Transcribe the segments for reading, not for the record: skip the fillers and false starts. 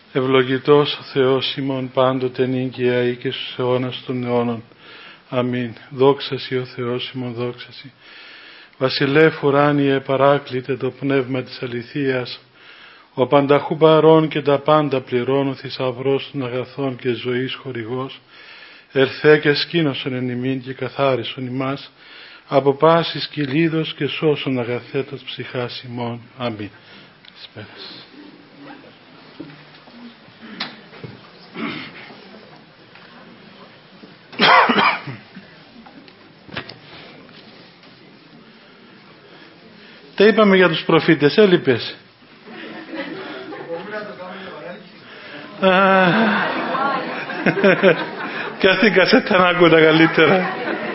Ευλογητός ο Θεός ημών πάντοτε νύγκαια ή και στους αιώνας των αιώνων. Αμήν. Δόξα Σοι ο Θεός ημών, δόξα Σοι. Βασιλεύ ουράνιε παράκλητε το πνεύμα της αληθείας, ο πανταχού παρών και τα πάντα πληρών, ο θησαυρός των αγαθών και ζωής χορηγός, ερθέ και σκήνωσον εν ημίν και καθάρισον ημάς από πάσης κυλίδος και σώσον αγαθέτας ψυχάς ημών. Αμήν. Τα είπαμε για τους προφήτες, έλειπες. Και αυτή η κασέτα να ακούω τα καλύτερα.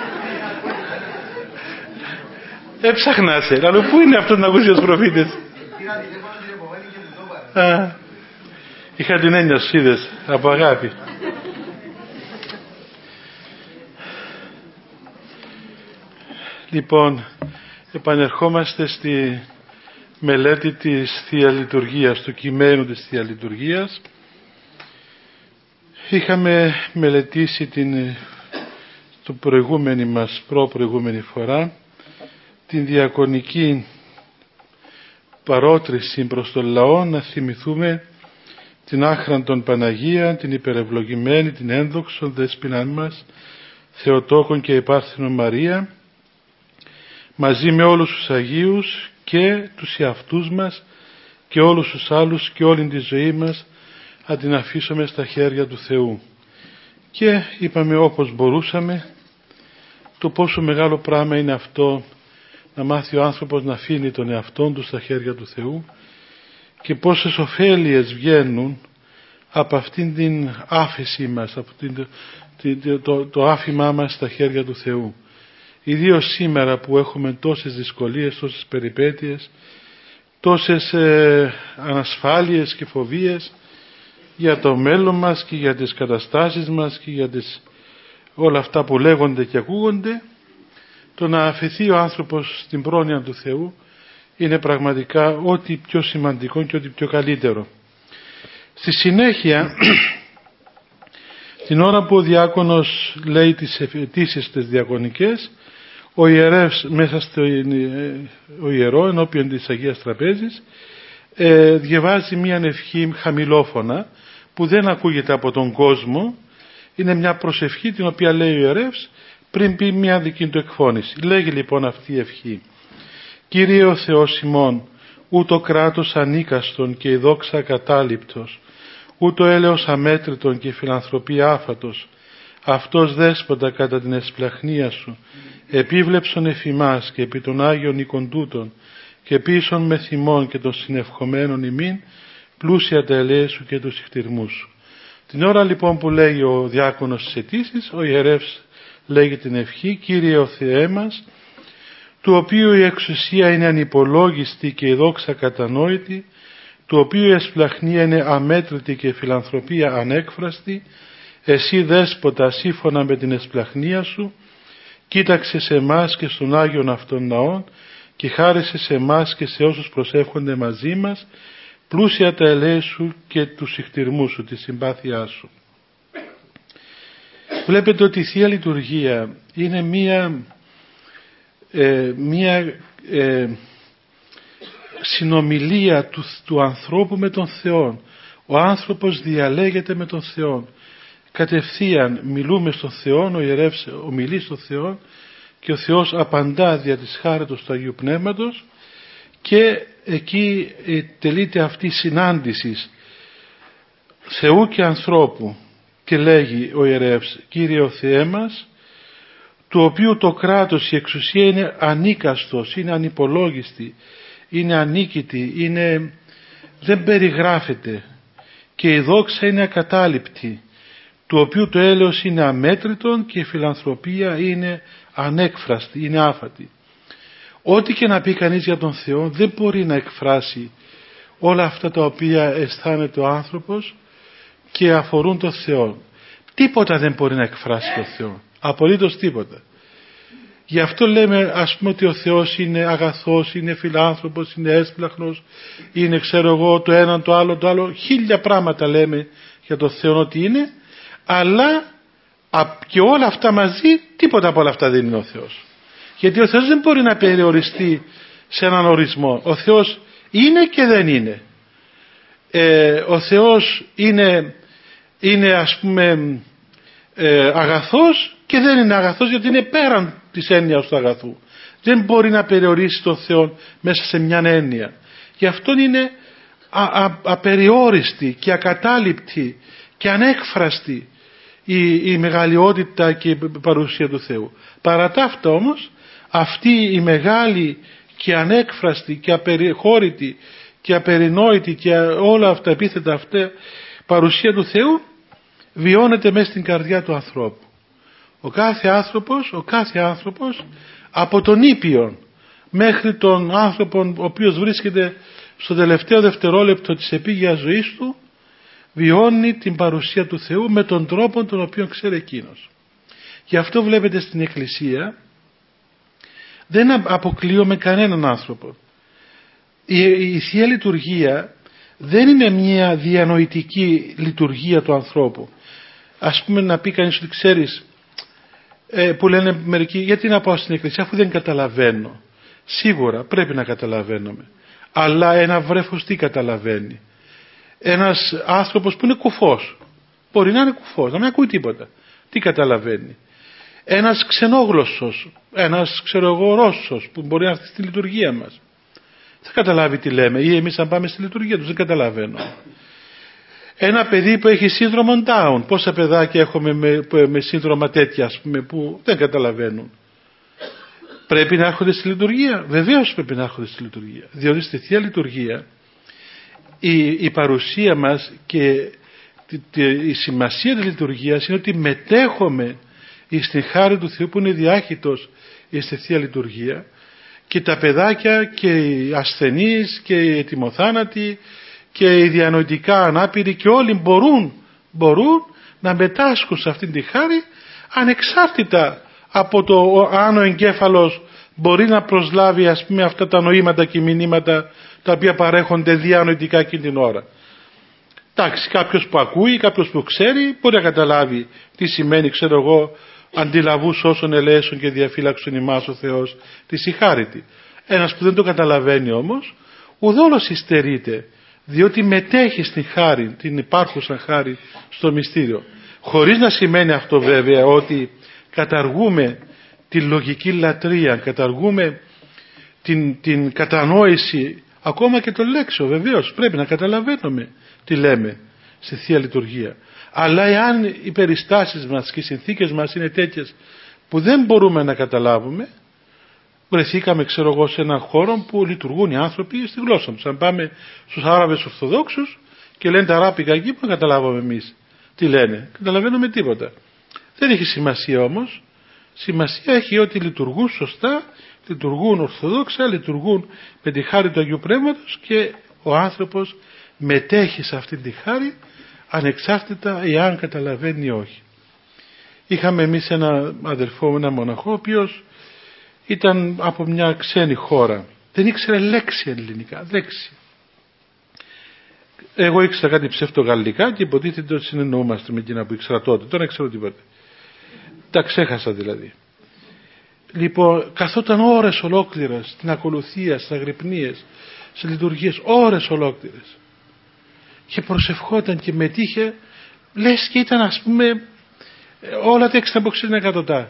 Έψαχνάσαι, αλλά πού είναι αυτό να ακούσει τους προφήτες. Είχα την έννοια σου, είδες, από αγάπη. Λοιπόν, επανερχόμαστε στη μελέτη της Θεία Λειτουργίας, του κειμένου της Θεία Λειτουργίας. Είχαμε μελετήσει την προηγούμενη φορά την διακονική παρότριση προς τον λαό να θυμηθούμε την άχραντον Παναγία, την υπερευλογημένη, την ένδοξον δέσποιναν μας, Θεοτόκον και υπάρθυνον Μαρία, μαζί με όλους τους Αγίους και τους εαυτούς μας και όλους τους άλλους και όλη τη ζωή μας να την αφήσουμε στα χέρια του Θεού. Και είπαμε όπως μπορούσαμε το πόσο μεγάλο πράγμα είναι αυτό να μάθει ο άνθρωπος να αφήνει τον εαυτόν του στα χέρια του Θεού και πόσες ωφέλειες βγαίνουν από αυτήν την άφεση μας, από το άφημά μας στα χέρια του Θεού. Ιδίως σήμερα που έχουμε τόσες δυσκολίες, τόσες περιπέτειες, τόσες ανασφάλειες και φοβίες για το μέλλον μας και για τις καταστάσεις μας και για όλα αυτά που λέγονται και ακούγονται, το να αφαιθεί ο άνθρωπος στην πρόνοια του Θεού είναι πραγματικά ό,τι πιο σημαντικό και ό,τι πιο καλύτερο. Στη συνέχεια, την ώρα που ο διάκονος λέει τις αιτήσεις τις διακονικές, ο ιερεύς μέσα στο ιερό ενώπιον της Αγίας Τραπέζης διαβάζει μια ευχή χαμηλόφωνα που δεν ακούγεται από τον κόσμο. Είναι μια προσευχή την οποία λέει ο ιερεύς πριν πει μια δική του εκφώνηση. Λέγει λοιπόν αυτή η ευχή: Κύριε ο Θεός ημών, ούτω κράτος ανίκαστον και η δόξα ακατάληπτος, ούτω έλεος αμέτρητον και η φιλανθρωπία άφατος, αυτός δέσποτα κατά την εσπλαχνία σου, επίβλεψον εφημάς και επί των Άγιων οίκων τούτων και πίσων με θυμών και των συνευχομένων ημίν, πλούσια τα ελέη σου και τους ηχτηρμούς σου. Την ώρα λοιπόν που λέει ο διάκονος τις αιτήσεις, ο ιερεύς λέγει την ευχή: Κύριε ο Θεέ μας, του οποίου η εξουσία είναι ανυπολόγιστη και η δόξα κατανόητη, του οποίου η εσπλαχνία είναι αμέτρητη και η φιλανθρωπία ανέκφραστη, εσύ δέσποτα σύμφωνα με την εσπλαχνία σου, κοίταξε σε εμάς και στον Άγιον αυτών ναών και χάρισε σε εμάς και σε όσους προσεύχονται μαζί μας, πλούσια τα ελέη σου και τους ηχτηρμούς σου, τη συμπάθειά σου. Βλέπετε ότι η Θεία Λειτουργία είναι μία συνομιλία του ανθρώπου με τον Θεό. Ο άνθρωπος διαλέγεται με τον Θεό. Κατευθείαν μιλούμε στον Θεό, ο ιερεύς ομιλεί στον Θεό και ο Θεός απαντά δια της χάριτος του Αγίου Πνεύματος και εκεί τελείται αυτή η συνάντηση Θεού και ανθρώπου και λέγει ο ιερεύς: Κύριε ο Θεέ μας, του οποίου το κράτος, η εξουσία είναι ανίκαστος, είναι ανυπολόγιστη, είναι ανίκητη, δεν περιγράφεται και η δόξα είναι ακατάληπτη, του οποίου το έλεος είναι αμέτρητον και η φιλανθρωπία είναι ανέκφραστη, είναι άφατη. Ό,τι και να πει κανείς για τον Θεό δεν μπορεί να εκφράσει όλα αυτά τα οποία αισθάνεται ο άνθρωπος και αφορούν τον Θεό. Τίποτα δεν μπορεί να εκφράσει τον Θεό. Απολύτως τίποτα. Γι' αυτό λέμε ας πούμε ότι ο Θεός είναι αγαθός, είναι φιλάνθρωπος, είναι έσπλαχνος, είναι ξέρω εγώ το ένα, το άλλο, χίλια πράγματα λέμε για τον Θεό ότι είναι, αλλά και όλα αυτά μαζί, τίποτα από όλα αυτά δεν είναι ο Θεός. Γιατί ο Θεός δεν μπορεί να περιοριστεί σε έναν ορισμό. Ο Θεός είναι και δεν είναι. Ο Θεός είναι ας πούμε αγαθός και δεν είναι αγαθός, γιατί είναι πέραν της έννοιας του αγαθού. Δεν μπορεί να περιορίσει τον Θεό μέσα σε μια έννοια. Γι' αυτό είναι απεριόριστη και ακατάληπτη και ανέκφραστη η μεγαλειότητα και η παρουσία του Θεού. Παρά τα αυτά όμως, αυτή η μεγάλη και ανέκφραστη και απεριχώρητη και απερινόητη και όλα αυτά επίθετα αυτά παρουσία του Θεού βιώνεται μέσα στην καρδιά του ανθρώπου. Ο κάθε άνθρωπος από τον ήπιον μέχρι τον άνθρωπο ο οποίος βρίσκεται στο τελευταίο δευτερόλεπτο της επίγειας ζωής του βιώνει την παρουσία του Θεού με τον τρόπο τον οποίο ξέρει εκείνος. Γι' αυτό βλέπετε στην Εκκλησία δεν αποκλείουμε κανέναν άνθρωπο. Η Θεία Λειτουργία δεν είναι μια διανοητική λειτουργία του ανθρώπου. Ας πούμε να πει κανείς ότι ξέρεις, που λένε μερικοί, γιατί να πάω στην Εκκλησία αφού δεν καταλαβαίνω. Σίγουρα πρέπει να καταλαβαίνουμε. Αλλά ένα βρέφος τι καταλαβαίνει? Ένας άνθρωπος που είναι κουφός μπορεί να είναι κουφός, να μην ακούει τίποτα. Τι καταλαβαίνει? Ένας ξενόγλωσσος, ένας Ρώσος που μπορεί να έρθει στη λειτουργία μας, θα καταλάβει τι λέμε, ή εμείς αν πάμε στη λειτουργία τους δεν καταλαβαίνω. Ένα παιδί που έχει σύνδρομο Down, πόσα παιδάκια έχουμε με σύνδρομα τέτοια ας πούμε, που δεν καταλαβαίνουν. Πρέπει να έρχονται στη λειτουργία? Βεβαίως πρέπει να έρχονται στη λειτουργία, διότι στη Θεία Λειτουργία η παρουσία μας και η σημασία της λειτουργίας είναι ότι μετέχουμε στην χάρη του Θεού που είναι διάχυτος στη Θεία Λειτουργία, και τα παιδάκια και οι ασθενείς και οι ετοιμοθάνατοι και οι διανοητικά ανάπηροι και όλοι μπορούν να μετάσχουν σε αυτήν τη χάρη, ανεξάρτητα από το αν ο εγκέφαλος μπορεί να προσλάβει ας πούμε αυτά τα νοήματα και μηνύματα τα οποία παρέχονται διανοητικά εκείνη την ώρα. Εντάξει, κάποιος που ακούει, κάποιος που ξέρει μπορεί να καταλάβει τι σημαίνει, ξέρω εγώ, αντιλαβούς όσων ελέησον και διαφύλαξον ημάς ο Θεός τη συγχάρητη. Ένας που δεν το καταλαβαίνει όμως ουδόλως υστερείται, διότι μετέχει στην χάρη, την υπάρχουσα χάρη στο μυστήριο. Χωρίς να σημαίνει αυτό βέβαια ότι καταργούμε τη λογική λατρεία, καταργούμε την κατανόηση ακόμα και των λέξεων. Βεβαίως πρέπει να καταλαβαίνουμε τι λέμε στη Θεία Λειτουργία. Αλλά εάν οι περιστάσεις μας και οι συνθήκες μας είναι τέτοιες που δεν μπορούμε να καταλάβουμε, βρεθήκαμε ξέρω εγώ σε έναν χώρο που λειτουργούν οι άνθρωποι στη γλώσσα τους. Αν πάμε στους Άραβες Ορθοδόξους και λένε τα αράπικα εκεί, που καταλάβαμε εμείς τι λένε? Καταλαβαίνουμε τίποτα. Δεν έχει σημασία όμως. Σημασία έχει ότι λειτουργούν σωστά, λειτουργούν ορθοδόξα, λειτουργούν με τη χάρη του Αγίου Πνεύματος και ο άνθρωπος μετέχει σε αυτή τη χάρη ανεξάρτητα εάν καταλαβαίνει ή όχι. Είχαμε εμείς ένα αδερφό, ένα μοναχό, ο οποίος ήταν από μια ξένη χώρα. Δεν ήξερε λέξη ελληνικά, λέξη. Εγώ ήξερα κάτι ψευτογαλλικά και υποτίθεται ότι συνεννοούμαστε με εκείνα που ήξερα τότε. Τώρα δεν ξέρω τίποτα. Τα ξέχασα δηλαδή. Λοιπόν, καθόταν ώρες ολόκληρες στην ακολουθία, στις αγρυπνίες, στις λειτουργίες, ώρες ολόκληρες. Και προσευχόταν και μετήχε, λες και ήταν ας πούμε όλα τα έξτρα από 60 εκατοστά.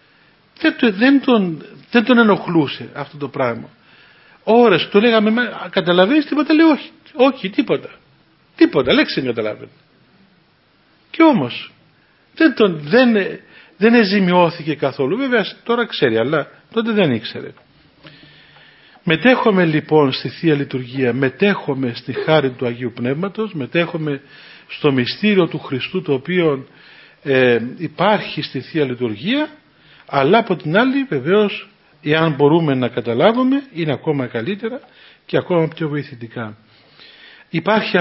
Δεν τον ενοχλούσε αυτό το πράγμα. Ώρες του λέγαμε, καταλαβαίνεις τίποτα? Λέει όχι, τίποτα, λέξη δεν καταλάβαινε. Και όμως δεν εζημιώθηκε καθόλου. Βέβαια τώρα ξέρει, αλλά τότε δεν ήξερε. Μετέχουμε λοιπόν στη Θεία Λειτουργία, μετέχουμε στη χάρη του Αγίου Πνεύματος, μετέχουμε στο μυστήριο του Χριστού το οποίο υπάρχει στη Θεία Λειτουργία, αλλά από την άλλη βεβαίως εάν μπορούμε να καταλάβουμε είναι ακόμα καλύτερα και ακόμα πιο βοηθητικά. Υπάρχει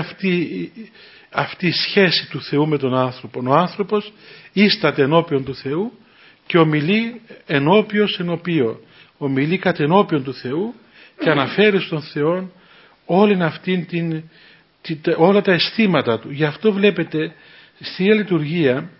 αυτή η σχέση του Θεού με τον άνθρωπο. Ο άνθρωπος ίσταται ενώπιον του Θεού και ομιλεί ενώπιος ενωπίο, ομιλεί κατ' ενώπιον του Θεού και αναφέρει στον Θεό όλη αυτήν όλα τα αισθήματα του. Γι' αυτό βλέπετε στη Λειτουργία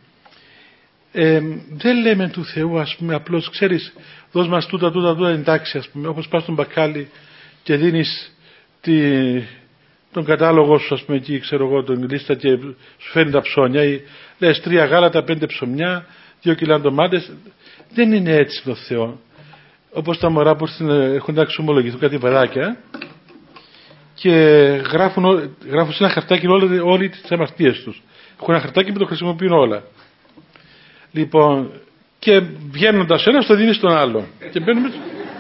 δεν λέμε του Θεού, ας πούμε, απλώς ξέρεις, δώσ' μας τούτα εντάξει, ας πούμε, όπως πας στον μπακάλι και δίνεις τον κατάλογο σου, ας πούμε, εκεί, ξέρω εγώ, τον λίστα και σου φέρνει τα ψώνια, ή λες 3 γάλατα, 5 ψωμιά, 2 κιλά ντομάτες. Δεν είναι έτσι το Θεό. Όπως τα μωρά που έχουν να εξομολογηθούν κάτι παιδάκια και γράφουν σε ένα χαρτάκι όλοι τις αμαρτίες τους. Έχουν ένα χαρτάκι που το χρησιμοποιούν όλα. Λοιπόν, και βγαίνοντας ένας το δίνει στον άλλο. Και μπαίνουμε...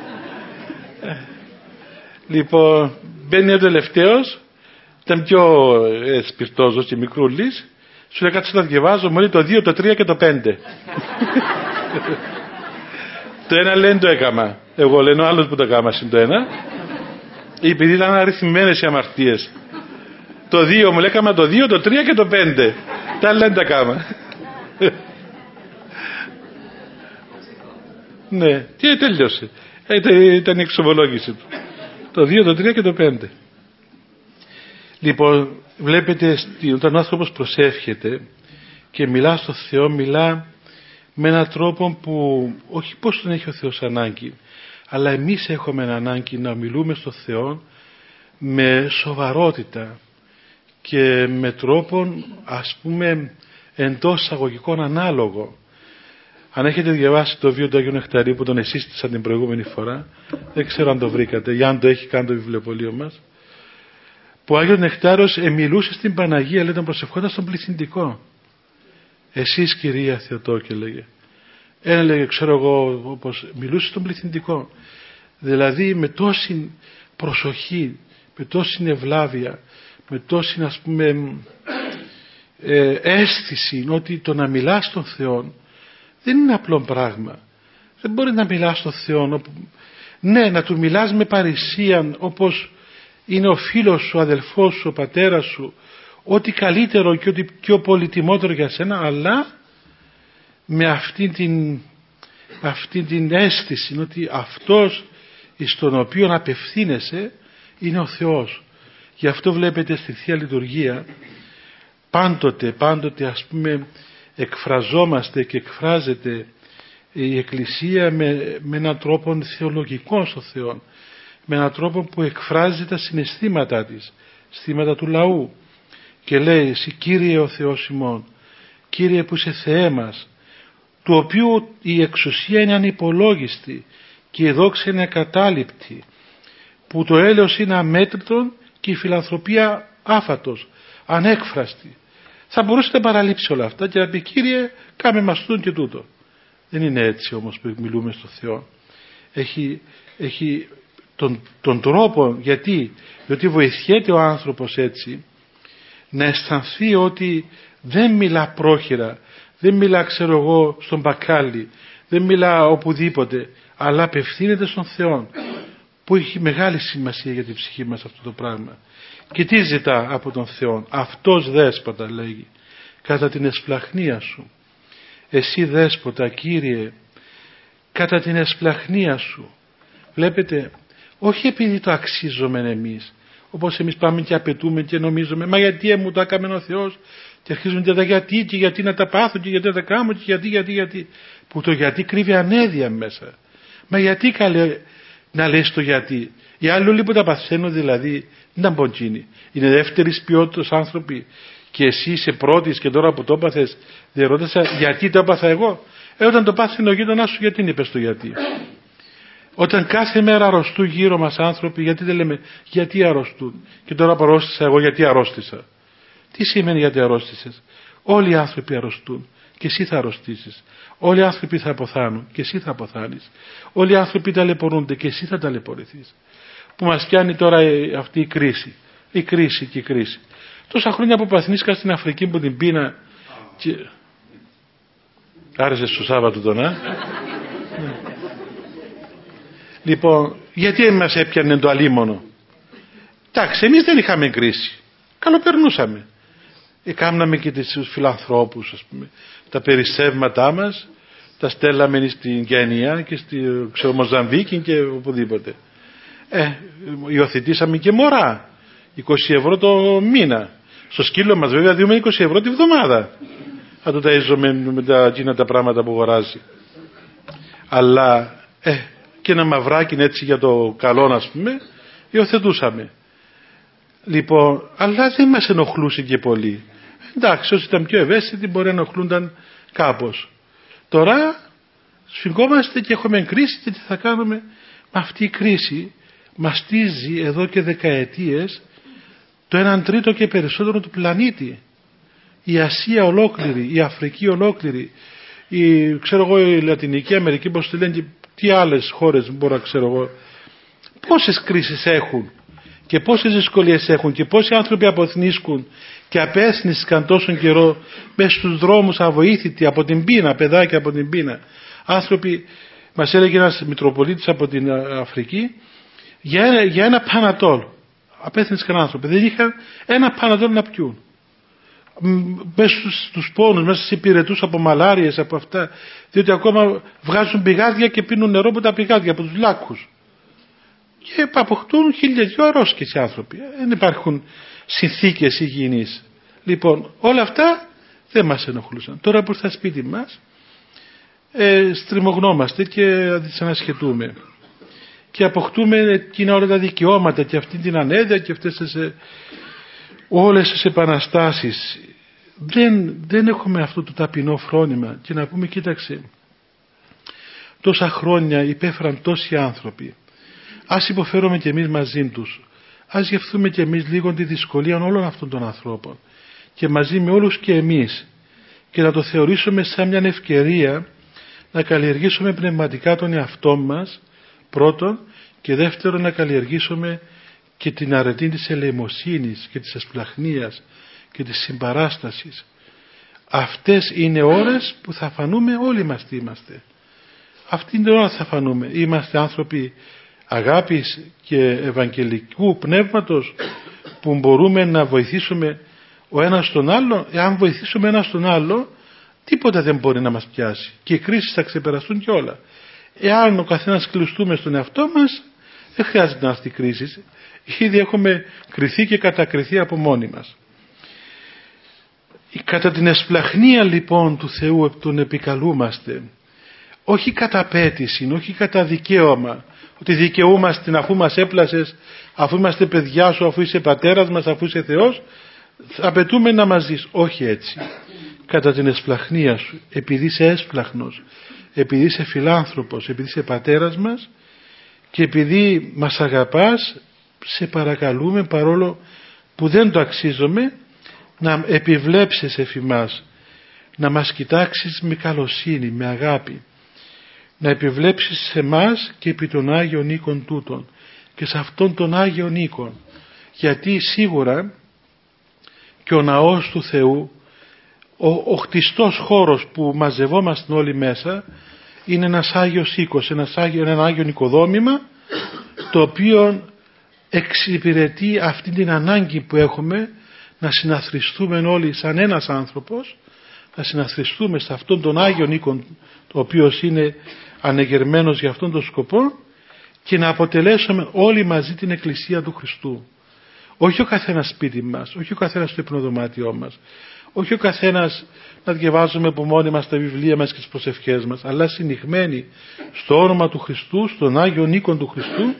Λοιπόν, μπαίνει ο τελευταίος, ήταν πιο σπιρτόζος και μικρούλης, σου λέει κάτσε να διαβάζω, μου λέει το 2, το 3 και το 5. Το ένα λένε το έκαμα. Εγώ λένε ο άλλος που το έκαμα είναι το ένα. Επειδή ήταν αριθμημένες οι αμαρτίες. Το 2 μου λέει έκαμα το 2, το 3 και το 5. Τα άλλα δεν τα κάμα. Ναι, και τέλειωσε. Ήταν η εξομολόγηση του. Το 2, το 3 και το 5. Λοιπόν, βλέπετε όταν ο άνθρωπος προσεύχεται και μιλά στο Θεό, μιλά με έναν τρόπο που όχι πως τον έχει ο Θεός ανάγκη, αλλά εμείς έχουμε ανάγκη να μιλούμε στο Θεό με σοβαρότητα και με τρόπο, ας πούμε, εντός εισαγωγικών ανάλογο. Αν έχετε διαβάσει το βίο του Αγίου Νεκταρίου που τον εσύστησα την προηγούμενη φορά, δεν ξέρω αν το βρήκατε ή αν το έχει κάνει το βιβλιοπωλείο μας, που ο Άγιος Νεκτάριος μιλούσε στην Παναγία, λέει, τον προσευχόταν στον πληθυντικό. Εσείς Κυρία Θεοτόκη, λέγε. Έλεγε, ξέρω εγώ, όπως μιλούσε στον πληθυντικό. Δηλαδή με τόση προσοχή, με τόση ευλάβεια, με τόση, ας πούμε, αίσθηση, ότι το να μιλάς στον Θεό δεν είναι απλό πράγμα. Δεν μπορεί να μιλάς στον Θεό, ναι, να του μιλάς με παρησία, όπως είναι ο φίλος σου, ο αδελφός σου, ο πατέρας σου, ό,τι καλύτερο και ό,τι πιο πολυτιμότερο για σένα, αλλά με αυτή την αίσθηση ότι αυτός στον οποίο απευθύνεσαι είναι ο Θεός. Γι' αυτό βλέπετε στη Θεία Λειτουργία πάντοτε ας πούμε εκφραζόμαστε και εκφράζεται η Εκκλησία με έναν τρόπο θεολογικό στο Θεό, με έναν τρόπο που εκφράζει τα συναισθήματά της, συναισθήματα του λαού, και λέει εσύ Κύριε ο Θεός ημών, Κύριε που είσαι Θεέ μας, του οποίου η εξουσία είναι ανυπολόγιστη και η δόξα είναι ακατάληπτη, που το έλεος είναι αμέτρητον και η φιλανθρωπία άφατος, ανέκφραστη. Θα μπορούσε να παραλείψει όλα αυτά και να πει Κύριε κάμε μας τούτο και τούτο. Δεν είναι έτσι όμως που μιλούμε στο Θεό. Έχει τον τρόπο, διότι βοηθιέται ο άνθρωπος έτσι να αισθανθεί ότι δεν μιλά πρόχειρα, δεν μιλά ξέρω εγώ στον μπακάλι, δεν μιλά οπουδήποτε, αλλά απευθύνεται στον Θεό, που έχει μεγάλη σημασία για την ψυχή μας αυτό το πράγμα. Και τι ζητά από τον Θεό? Αυτός Δέσποτα, λέγει, κατά την εσπλαχνία σου. Εσύ Δέσποτα Κύριε, κατά την εσπλαχνία σου. Βλέπετε, όχι επειδή το αξίζουμε εμείς, όπως εμείς πάμε και απαιτούμε και νομίζουμε μα γιατί μου το έκαμε ο Θεός, και αρχίζουν και τα γιατί να τα πάθω και γιατί να τα κάνω και γιατί, που το γιατί κρύβει ανέδεια μέσα. Μα γιατί καλέ να λες το γιατί? Οι άλλοι όλοι που τα παθαίνουν δηλαδή δεν τα μποτσίνει, είναι δεύτερης ποιότητας άνθρωποι, και εσύ είσαι πρώτης και τώρα που το έπαθες δεν ρώτησα γιατί το έπαθα εγώ? Όταν το πάθαινε ο γείτονάς σου, γιατί είπες το γιατί? Όταν κάθε μέρα αρρωστούν γύρω μας άνθρωποι, γιατί δεν λέμε γιατί αρρωστούν? Και τώρα που αρρώστησα εγώ, γιατί αρρώστησα? Τι σημαίνει γιατί αρρώστησες? Όλοι οι άνθρωποι αρρωστούν και εσύ θα αρρωστήσεις. Όλοι οι άνθρωποι θα αποθάνουν και εσύ θα αποθάνεις. Όλοι οι άνθρωποι ταλαιπωρούνται και εσύ θα ταλαιπωρηθείς. Που μας πιάνει τώρα αυτή η κρίση. Η κρίση. Τόσα χρόνια που παθνίσκα στην Αφρική που την πείνα και... Άρεσε στο Σάββατο τον Λοιπόν, γιατί μας έπιανε το αλίμονο? Εντάξει, εμείς δεν είχαμε κρίση. Καλοπερνούσαμε. Κάμναμε και τους φιλανθρώπους, ας πούμε, τα περισσεύματά μας, τα στέλναμε στην Κένια και στη Μοζαμβίκη και οπουδήποτε. Υιοθετήσαμε και μωρά, 20 ευρώ το μήνα. Στο σκύλο μας βέβαια δίνουμε 20 ευρώ τη βδομάδα. Θα το ταΐζουμε με τα πράγματα που αγοράζει. Αλλά και ένα μαυράκι έτσι για το καλό, ας πούμε, υιοθετούσαμε. Λοιπόν, αλλά δεν μας ενοχλούσε και πολύ. Εντάξει, όσοι ήταν πιο ευαίσθητοι μπορεί να ενοχλούνταν κάπως. Τώρα σφιγγόμαστε και έχουμε κρίση και τι θα κάνουμε? Με αυτή η κρίση μαστίζει εδώ και δεκαετίες το 1/3 και περισσότερο του πλανήτη. Η Ασία ολόκληρη, η Αφρική ολόκληρη, η Λατινική Αμερική, πώς τη λένε, και τι άλλες χώρες μπορώ να ξέρω εγώ. Πόσες κρίσεις έχουν και πόσες δυσκολίες έχουν και πόσοι άνθρωποι αποθνίσκουν και απέθνισκαν τόσο καιρό μέσα στους δρόμους αβοήθητοι από την πείνα, παιδάκια από την πείνα. Άνθρωποι, μας έλεγε ένας Μητροπολίτης από την Αφρική, για ένα πανατόλ απέθνισκαν άνθρωποι, δεν είχαν ένα πανατόλ να πιούν. Μέσα στους πόνους, μέσα στις υπηρετούς από μαλάριες, από αυτά, διότι ακόμα βγάζουν πηγάδια και πίνουν νερό από τα πηγάδια, από τους λάκκους, και αποκτούν 1002 αρρώσκες οι άνθρωποι. Δεν υπάρχουν συνθήκες υγιεινής. Λοιπόν, όλα αυτά δεν μας ενοχλούσαν. Τώρα που στα σπίτι μας στριμωγνόμαστε και δυσανασχετούμε και αποκτούμε εκείνα όλα τα δικαιώματα και αυτή την ανέδεια και αυτές όλες τις επαναστάσεις. Δεν έχουμε αυτό το ταπεινό φρόνημα και να πούμε, κοίταξε, τόσα χρόνια υπέφεραν τόσοι άνθρωποι, ας υποφέρουμε και εμείς μαζί τους, ας γευθούμε και εμείς λίγο τη δυσκολία όλων αυτών των ανθρώπων και μαζί με όλους και εμείς, και να το θεωρήσουμε σαν μια ευκαιρία να καλλιεργήσουμε πνευματικά τον εαυτό μας πρώτον, και δεύτερον να καλλιεργήσουμε και την αρετή της ελεημοσύνης και της εσπλαχνίας και της συμπαράστασης. Αυτές είναι ώρες που θα φανούμε όλοι μας τι είμαστε. Αυτή είναι η ώρα που θα φανούμε. Είμαστε άνθρωποι αγάπης και ευαγγελικού πνεύματος που μπορούμε να βοηθήσουμε ο ένας τον άλλο. Εάν βοηθήσουμε ένας τον άλλο, τίποτα δεν μπορεί να μας πιάσει και οι κρίσεις θα ξεπεραστούν και όλα. Εάν ο καθένας κλειστούμε στον εαυτό μας, δεν χρειάζεται να έρθει κρίση. Ήδη έχουμε κριθεί και κατακριθεί από μόνοι μας. Κατά την εσπλαχνία λοιπόν του Θεού τον επικαλούμαστε, όχι κατά απέτηση, όχι κατά δικαίωμα, ότι δικαιούμαστε αφού μας έπλασες, αφού είμαστε παιδιά σου, αφού είσαι πατέρας μας, αφού είσαι Θεός, απαιτούμε να μας ζεις. Όχι έτσι. Κατά την εσπλαχνία σου, επειδή είσαι έσπλαχνος, επειδή είσαι φιλάνθρωπος, επειδή είσαι πατέρας μας και επειδή μας αγαπάς, σε παρακαλούμε, παρόλο που δεν το αξίζομαι, να επιβλέψεις εφημάς, να μας κοιτάξεις με καλοσύνη, με αγάπη, να επιβλέψεις σε εμάς και επί των Άγιων οίκων τούτων και σε αυτόν τον Άγιον οίκον, γιατί σίγουρα και ο ναός του Θεού, ο χτιστός χώρος που μαζευόμαστε όλοι μέσα, είναι ένας Άγιος οίκος, ένα Άγιο οικοδόμημα, το οποίο εξυπηρετεί αυτή την ανάγκη που έχουμε να συναθριστούμε όλοι σαν ένας άνθρωπος, να συναθριστούμε σε αυτόν τον Άγιον οίκον, ο οποίος είναι ανεγερμένος για αυτόν τον σκοπό, και να αποτελέσουμε όλοι μαζί την Εκκλησία του Χριστού. Όχι ο καθένας σπίτι μας, όχι ο καθένας στο υπνοδωμάτιό μας, όχι ο καθένας να διαβάζουμε από μόνοι μας τα βιβλία μας και τις προσευχές μας, αλλά συνηγμένοι στο όνομα του Χριστού, στον Άγιον οίκον του Χριστού.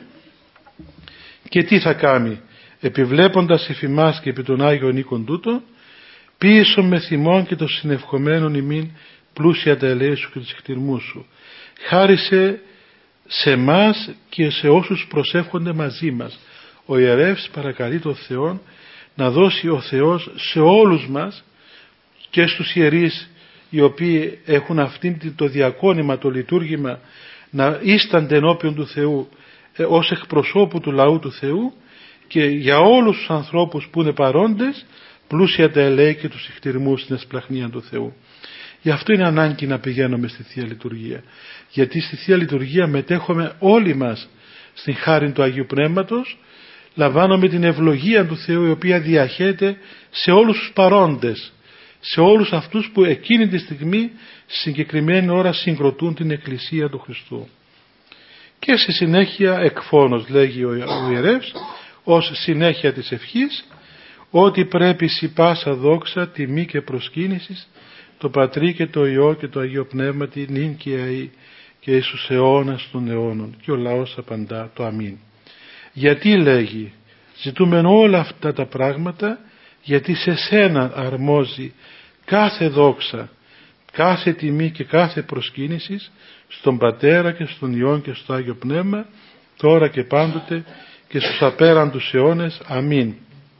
Και τι θα κάνει? Επιβλέποντας εφημάς και επί των Άγιων οίκων τούτων, πίσω με θυμών και των συνευχομένων ημίν πλούσια τα ελέη σου και τους εκτιρμούς σου. Χάρισε σε εμάς και σε όσους προσεύχονται μαζί μας. Ο ιερεύς παρακαλεί τον Θεό να δώσει ο Θεός σε όλους μας και στους ιερείς οι οποίοι έχουν αυτήν το διακόνημα, το λειτουργήμα, να ίστανται ενώπιον του Θεού ως εκπροσώπου του λαού του Θεού, και για όλους τους ανθρώπους που είναι παρόντες πλούσια τα ελέη και τους εκτιρμούς στην εσπλαχνία του Θεού. Γι' αυτό είναι ανάγκη να πηγαίνουμε στη Θεία Λειτουργία, γιατί στη Θεία Λειτουργία μετέχουμε όλοι μας στην χάρη του Αγίου Πνεύματος, λαμβάνουμε την ευλογία του Θεού η οποία διαχέεται σε όλους τους παρόντες σε όλους αυτούς που εκείνη τη στιγμή συγκεκριμένη ώρα συγκροτούν την Εκκλησία του Χριστού. Και στη συνέχεια εκφώνως λέγει ο ιερεύς ως συνέχεια της ευχής ότι πρέπει σι πάσα δόξα, τιμή και προσκύνησης το Πατρί και το Υιό και το Αγίο Πνεύματι νυν και αεί και εις τους αιώνας των αιώνων. Και ο λαός απαντά το αμήν. Γιατί λέγει, ζητούμε όλα αυτά τα πράγματα, γιατί σε σένα αρμόζει κάθε δόξα, κάθε τιμή και κάθε προσκύνησης στον Πατέρα και στον Υιόν και στο Άγιο Πνεύμα, τώρα και πάντοτε και στους απέραντους αιώνες. Αμήν.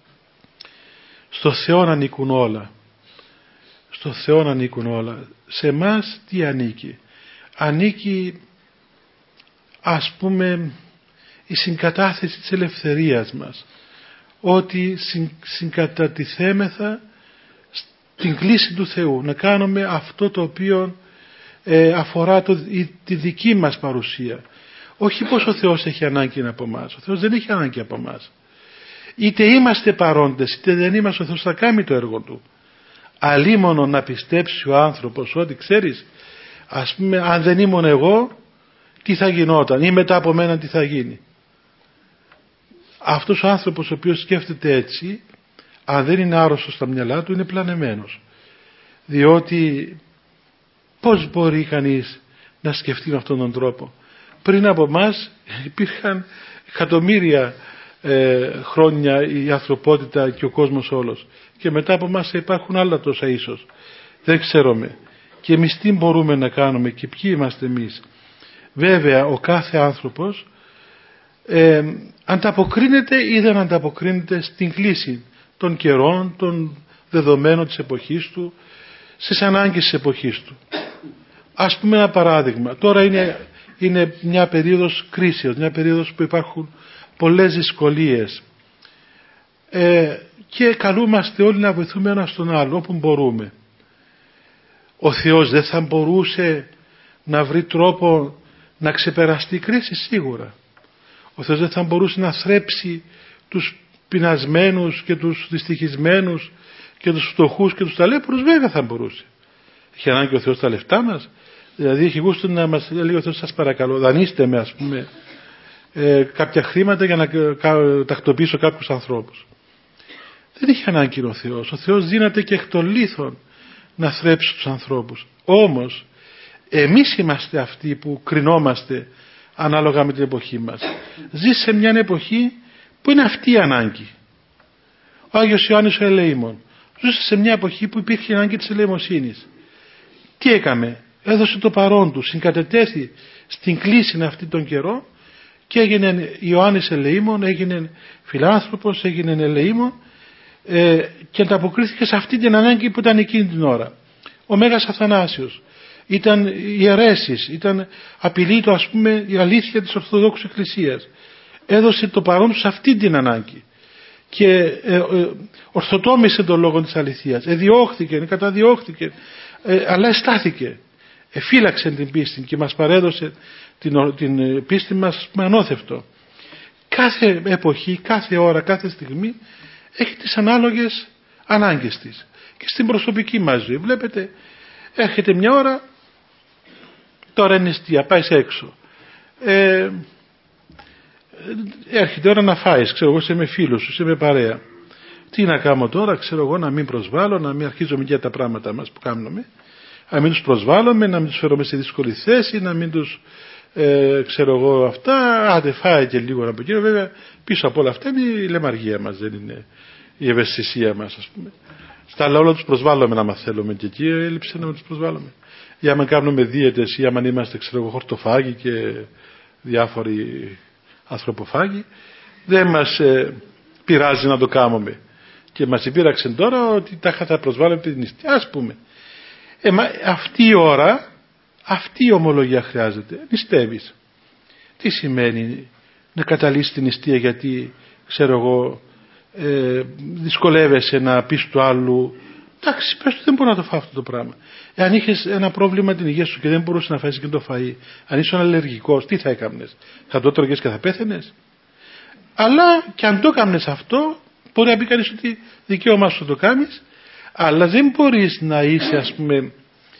Στο Θεό ανήκουν όλα. Στο Θεό ανήκουν όλα. Σε εμάς τι ανήκει? Ανήκει, ας πούμε, η συγκατάθεση της ελευθερίας μας, ότι συγκατατιθέμεθα στην κλίση του Θεού, να κάνουμε αυτό το οποίο αφορά τη δική μας παρουσία. Όχι πως ο Θεός έχει ανάγκη από μας. Ο Θεός δεν έχει ανάγκη από μας. Είτε είμαστε παρόντες είτε δεν είμαστε, ο Θεός θα κάνει το έργο του. Αλίμονο να πιστέψει ο άνθρωπος ότι ξέρεις, ας πούμε, αν δεν ήμουν εγώ τι θα γινόταν ή μετά από μένα τι θα γίνει. Αυτός ο άνθρωπος ο οποίος σκέφτεται έτσι, αν δεν είναι άρρωστος στα μυαλά του, είναι πλανεμένος. Διότι πώς μπορεί κανείς να σκεφτεί με αυτόν τον τρόπο? Πριν από μας υπήρχαν εκατομμύρια χρόνια η ανθρωπότητα και ο κόσμος όλος, και μετά από μας υπάρχουν άλλα τόσα ίσως. Δεν ξέρουμε. Και εμείς τι μπορούμε να κάνουμε και ποιοι είμαστε εμείς? Βέβαια ο κάθε άνθρωπος ανταποκρίνεται ή δεν ανταποκρίνεται στην κλίση των καιρών, των δεδομένων της εποχής του, στις ανάγκες της εποχής του. Ας πούμε ένα παράδειγμα. Τώρα είναι μια περίοδος κρίσεως, μια περίοδος που υπάρχουν πολλές δυσκολίες και καλούμαστε όλοι να βοηθούμε ένας τον άλλο όπου μπορούμε. Ο Θεός δεν θα μπορούσε να βρει τρόπο να ξεπεραστεί η κρίση? Σίγουρα. Ο Θεός δεν θα μπορούσε να θρέψει τους πεινασμένους και τους δυστυχισμένους και τους φτωχούς και τους ταλέπορους? Βέβαια θα μπορούσε. Έχει ανάγκη ο Θεός τα λεφτά μας? Δηλαδή έχει γούστο να μας λέει ο Θεός, σας παρακαλώ δανείστε με, ας πούμε, κάποια χρήματα για να τακτοποιήσω κάποιους ανθρώπους? Δεν έχει ανάγκη ο Θεός. Ο Θεός δύναται και εκ των λίθων να θρέψει τους ανθρώπους. Όμως εμείς είμαστε αυτοί που κρινόμαστε ανάλογα με την εποχή μας. Ζει σε μια εποχή που είναι αυτή η ανάγκη. Ο Άγιος Ιωάννης ο Ελεήμων ζούσε σε μια εποχή που υπήρχε ανάγκη της ελεημοσύνης. Τι έκαμε? Έδωσε το παρόν του, συγκατετέθη στην κλίση αυτή τον καιρό και έγινε Ιωάννης Ελεήμων, έγινε φιλάνθρωπος, έγινε ελεήμων και ανταποκρίθηκε σε αυτή την ανάγκη που ήταν εκείνη την ώρα. Ο Μέγας Αθανάσιος ήταν οι αιρέσεις, ήταν απειλή του, ας πούμε, η αλήθεια της Ορθοδόξου Εκκλησίας. Έδωσε το παρόν του σε αυτή την ανάγκη και ορθοτόμησε τον λόγο της αληθείας. Διώχθηκε, καταδιώχθηκε, αλλά εστάθηκε. Φύλαξε την πίστη και μας παρέδωσε την πίστη μας με ανώθευτο. Κάθε εποχή, κάθε ώρα, κάθε στιγμή έχει τις ανάλογες ανάγκες της. Και στην προσωπική μας ζωή βλέπετε, έρχεται μια ώρα, τώρα είναι εστία, πάει έξω, έρχεται ώρα να φάεις, ξέρω εγώ, είσαι με φίλους σου, είσαι με παρέα. Τι να κάνω τώρα, ξέρω εγώ, να μην προσβάλλω, να μην αρχίζουμε για τα πράγματα μας που κάνουμε, να μην τους προσβάλλουμε, να μην τους φέρουμε σε δύσκολη θέση, να μην τους ξέρω εγώ αυτά, άντε φάει και λίγο από εκεί. Βέβαια πίσω από όλα αυτά είναι η λεμαργία μας, δεν είναι η ευαισθησία μας, ας πούμε. Στα άλλα όλα τους προσβάλλουμε να μαθαίνουμε και εκεί έλειψε να τους προσβάλλουμε. Ή άμα κάνουμε δίαιτες ή άμα είμαστε, ξέρω εγώ, χορτοφάγοι και διάφοροι ανθρωποφάγοι, δεν μας πειράζει να το κάνουμε. Και μας υπήραξε τώρα ότι θα προσβάλλουμε την νηστεία, ας πούμε. Αυτή η ώρα, αυτή η ομολογία χρειάζεται. Νηστεύεις. Τι σημαίνει να καταλύσεις την νηστεία γιατί, ξέρω εγώ, δυσκολεύεσαι να πεις του άλλου, εντάξει, πες του, δεν μπορώ να το φάω αυτό το πράγμα. Αν είχες ένα πρόβλημα την υγεία σου και δεν μπορούσες να φάεις και το φαΐ, αν ήσουν αλλεργικός, τι θα έκαμνες? Θα το τρώγες και θα πέθαινες? Αλλά και αν το έκαμνες αυτό, μπορεί να πει κανείς ότι δικαίωμά σου το κάνεις, Αλλά δεν μπορείς να είσαι, ας πούμε,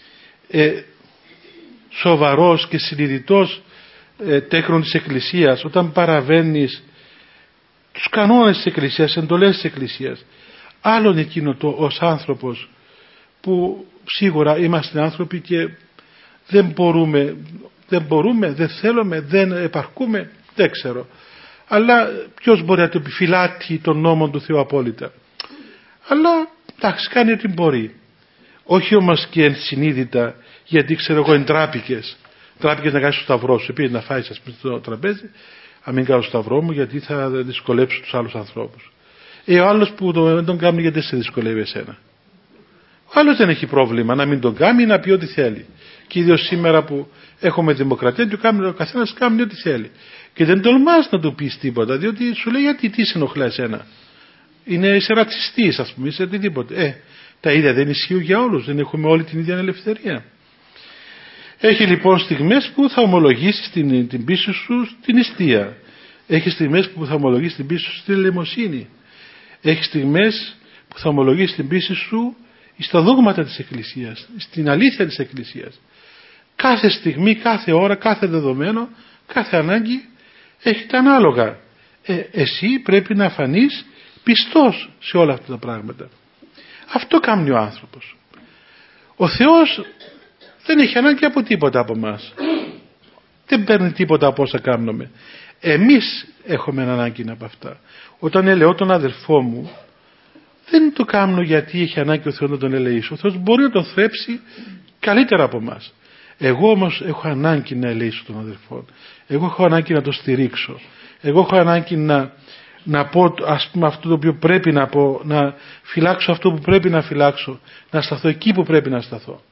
σοβαρός και συνειδητός τέκνον της Εκκλησίας όταν παραβαίνεις τους κανόνες της Εκκλησίας, εντολές της Εκκλησίας. Άλλον εκείνο ως άνθρωπος που σίγουρα είμαστε άνθρωποι και δεν μπορούμε, δεν θέλουμε, δεν επαρκούμε, δεν ξέρω. Αλλά ποιος μπορεί να το επιφυλάττει τον νόμο του Θεού απόλυτα. Αλλά εντάξει, κάνει ό,τι μπορεί. Όχι όμως και ενσυνείδητα, γιατί ξέρω εγώ εντράπηκες να κάνεις το σταυρό σου, επειδή να φάεις ας πούμε στο τραπέζι, αν μην κάνω το σταυρό μου γιατί θα δυσκολέψω τους άλλους ανθρώπους. Ο άλλος που δεν τον κάνει γιατί σε δυσκολεύει εσένα. Ο άλλος δεν έχει πρόβλημα να μην τον κάνει ή να πει ό,τι θέλει. Και ιδίως σήμερα που έχουμε δημοκρατία και ο καθένας κάνει ό,τι θέλει. Και δεν τολμάς να του πεις τίποτα, διότι σου λέει γιατί τι σε ενοχλά εσένα. Είσαι ρατσιστής, ας πούμε, είσαι οτιδήποτε. Τα ίδια δεν ισχύουν για όλους, δεν έχουμε όλη την ίδια ελευθερία. Έχει λοιπόν στιγμές που θα ομολογήσεις την πίστη σου στην νηστεία. Έχει στιγμές που θα ομολογήσεις την πίστη σου στην ελεημοσύνη. Έχει στιγμές που θα ομολογήσεις την πίστη σου στα δόγματα της Εκκλησίας, στην αλήθεια της Εκκλησίας. Κάθε στιγμή, κάθε ώρα, κάθε δεδομένο, κάθε ανάγκη έχει τα ανάλογα. Εσύ πρέπει να φανείς πιστός σε όλα αυτά τα πράγματα. Αυτό κάνει ο άνθρωπος. Ο Θεός δεν έχει ανάγκη από τίποτα από μας. Δεν παίρνει τίποτα από όσα κάνουμε. Εμείς έχουμε ανάγκη από αυτά. Όταν ελεώ τον αδελφό μου, δεν το κάνω γιατί έχει ανάγκη ο Θεός να τον ελεήσω. Ο Θεός μπορεί να τον θρέψει καλύτερα από μας. Εγώ όμως έχω ανάγκη να ελεήσω τον αδελφό. Εγώ έχω ανάγκη να τον στηρίξω. Εγώ έχω ανάγκη να πω ας πούμε αυτό το οποίο πρέπει να πω, να φυλάξω αυτό που πρέπει να φυλάξω, να σταθώ εκεί που πρέπει να σταθώ.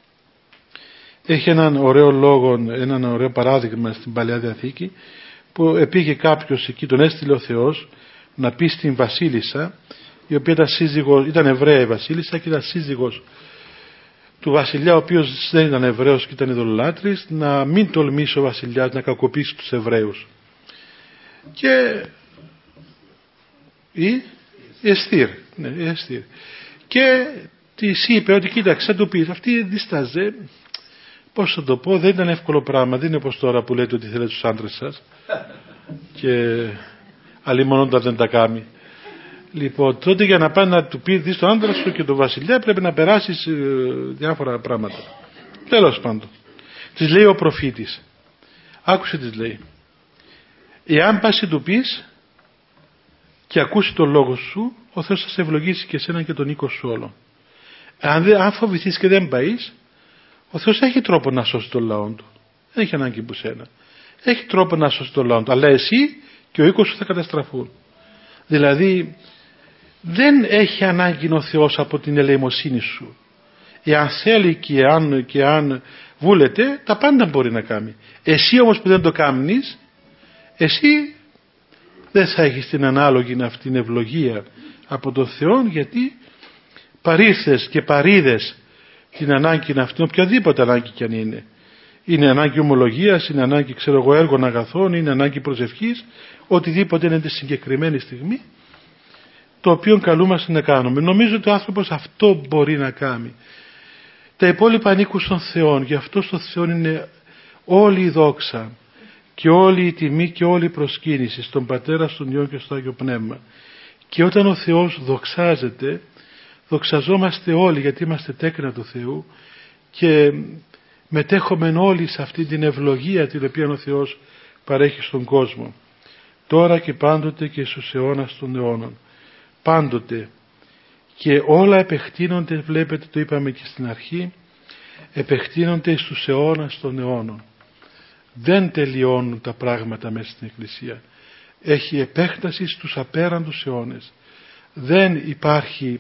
Έχει έναν ωραίο λόγο, έναν ωραίο παράδειγμα στην Παλαιά Διαθήκη που επήγε κάποιος εκεί, τον έστειλε ο Θεός να πει στην βασίλισσα, η οποία ήταν Εβραία η βασίλισσα και ήταν σύζυγος του βασιλιά, ο οποίος δεν ήταν Εβραίος και ήταν ειδωλολάτρης, να μην τολμήσει ο βασιλιάς να κακοποιήσει τους Εβραίους. Και η Εστήρ. Και της είπε ότι κοίταξε, θα του πει, αυτή δίσταζε, πώς θα το πω, δεν ήταν εύκολο πράγμα, δεν είναι όπως τώρα που λέτε ότι θέλετε τους άντρες σας και αλλημονώντα δεν τα κάνει. Λοιπόν, τότε για να πάει να του πει δεις τον άντρα σου και τον βασιλιά πρέπει να περάσεις διάφορα πράγματα. Τέλος πάντων. Της λέει ο προφήτης. Άκουσε της λέει. Εάν πας του πεις και ακούσει τον λόγο σου, ο Θεός θα σε ευλογήσει και εσένα και τον οίκο σου όλο. Αν φοβηθείς και δεν πάεις, ο Θεός έχει τρόπο να σώσει τον λαό του. Δεν έχει ανάγκη που σένα. Έχει τρόπο να σώσει τον λαό του. Αλλά εσύ και ο οίκος σου θα καταστραφούν. Δηλαδή δεν έχει ανάγκη ο Θεός από την ελεημοσύνη σου. Εάν θέλει και αν βούλεται, τα πάντα μπορεί να κάνει. Εσύ όμως που δεν το κάνεις, εσύ δεν θα έχεις την ανάλογη αυτήν ευλογία από τον Θεό, γιατί παρήρθες και παρείδες την ανάγκη αυτή, οποιαδήποτε ανάγκη κι αν είναι. Είναι ανάγκη ομολογίας, είναι ανάγκη έργων αγαθών, είναι ανάγκη προσευχής, οτιδήποτε είναι τη συγκεκριμένη στιγμή, το οποίο καλούμαστε να κάνουμε. Νομίζω ότι ο άνθρωπος αυτό μπορεί να κάνει. Τα υπόλοιπα ανήκουν στον Θεό, γι' αυτό στο Θεό είναι όλη η δόξα και όλη η τιμή και όλη η προσκύνηση στον Πατέρα, στον Υιό και στο Άγιο Πνεύμα. Και όταν ο Θεός δοξάζεται, δοξαζόμαστε όλοι γιατί είμαστε τέκνα του Θεού και μετέχουμε όλοι σε αυτή την ευλογία την οποία ο Θεός παρέχει στον κόσμο. Τώρα και πάντοτε και στους αιώνας των αιώνων. Πάντοτε. Και όλα επεκτείνονται, βλέπετε, το είπαμε και στην αρχή, επεκτείνονται στους αιώνας των αιώνων. Δεν τελειώνουν τα πράγματα μέσα στην Εκκλησία. Έχει επέκταση στους απέραντους αιώνες. Δεν υπάρχει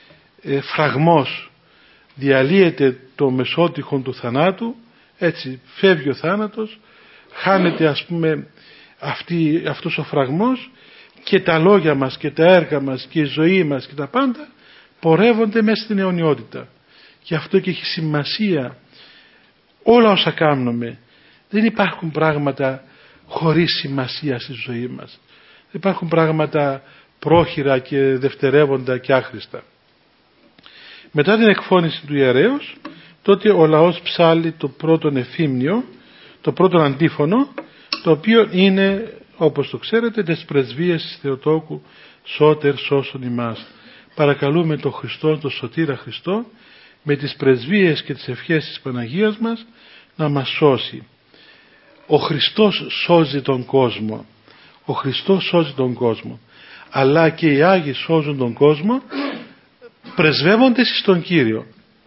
φραγμός. Διαλύεται το μεσότυχον του θανάτου, έτσι φεύγει ο θάνατος, χάνεται ας πούμε αυτός ο φραγμός και τα λόγια μας και τα έργα μας και η ζωή μας και τα πάντα πορεύονται μέσα στην αιωνιότητα. Και αυτό και έχει σημασία όλα όσα κάνουμε. Δεν υπάρχουν πράγματα χωρίς σημασία στη ζωή μας. Δεν υπάρχουν πράγματα πρόχειρα και δευτερεύοντα και άχρηστα. Μετά την εκφώνηση του ιερέως, τότε ο λαός ψάλλει το πρώτο εφήμνιο, το πρώτο αντίφωνο, το οποίο είναι, όπως το ξέρετε, τις πρεσβείες της Θεοτόκου σώτερ σώσον ημάς. Παρακαλούμε τον Χριστό, τον Σωτήρα Χριστό, με τις πρεσβείες και τις ευχές της Παναγίας μας να μας σώσει. Ο Χριστός σώζει τον κόσμο. Ο Χριστός σώζει τον κόσμο. Αλλά και οι Άγιοι σώζουν τον κόσμο πρεσβεύοντες στον Κύριο.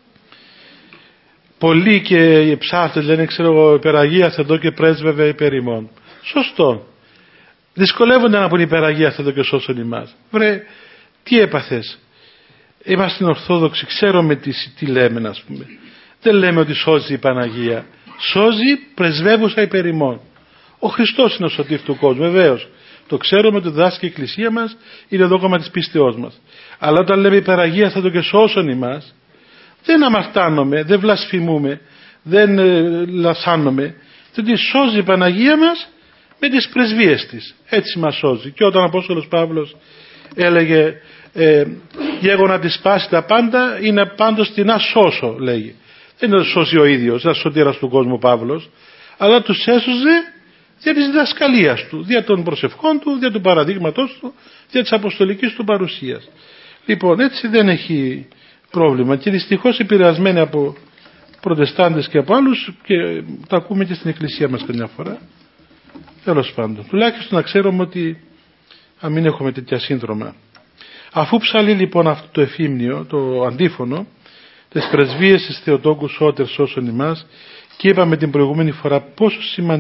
Πολλοί και οι ψάρτες λένε, ξέρω εγώ, υπεραγίας εδώ και πρέσβευε υπέρ ημών. Σωστό. Δυσκολεύονται να πούν υπεραγίας εδώ και σώσον ημάς. Βρε, τι έπαθες? Είμαστε Ορθόδοξοι, ξέρουμε τι λέμε, ας πούμε. Δεν λέμε ότι σώζει η Παναγία. Σώζει πρεσβεύουσα υπέρ ημών. Ο Χριστός είναι ο σωτήρ του κόσμου, βεβαίως. Το ξέρουμε, το διδάσκει η Εκκλησία μας, είναι δόγμα της πίστεώς μας. Αλλά όταν λέμε υπεραγία θα το και σώσον ημάς, δεν αμαρτάνομαι, δεν βλασφημούμε, δεν λασάνομαι, διότι σώζει η Παναγία μας με τις πρεσβείες της. Έτσι μας σώζει. Και όταν ο Απόστολος Παύλος έλεγε γέγονα τη σπάσει τα πάντα, είναι πάντως την να σώσω, λέγει. Δεν είναι να σώσει ο ίδιος, ένας σωτήρας του κόσμου Παύλος, αλλά τους έσωζε δια της διδασκαλίας του, δια των προσευχών του, δια του παραδείγματός του, δια της αποστολικής του παρουσίας. Λοιπόν, έτσι δεν έχει πρόβλημα και δυστυχώς επηρεασμένοι από προτεστάντες και από άλλους, και το ακούμε και στην Εκκλησία μας καμιά φορά. Τέλος πάντων, τουλάχιστον να ξέρουμε ότι αν μην έχουμε τέτοια σύνδρομα. Αφού ψαλεί λοιπόν αυτό το εφήμνιο, το αντίφωνο, τις πρεσβείες της Θεοτόκου σώτερ σώσον ημάς, και είπαμε την προηγούμενη φορά πόσο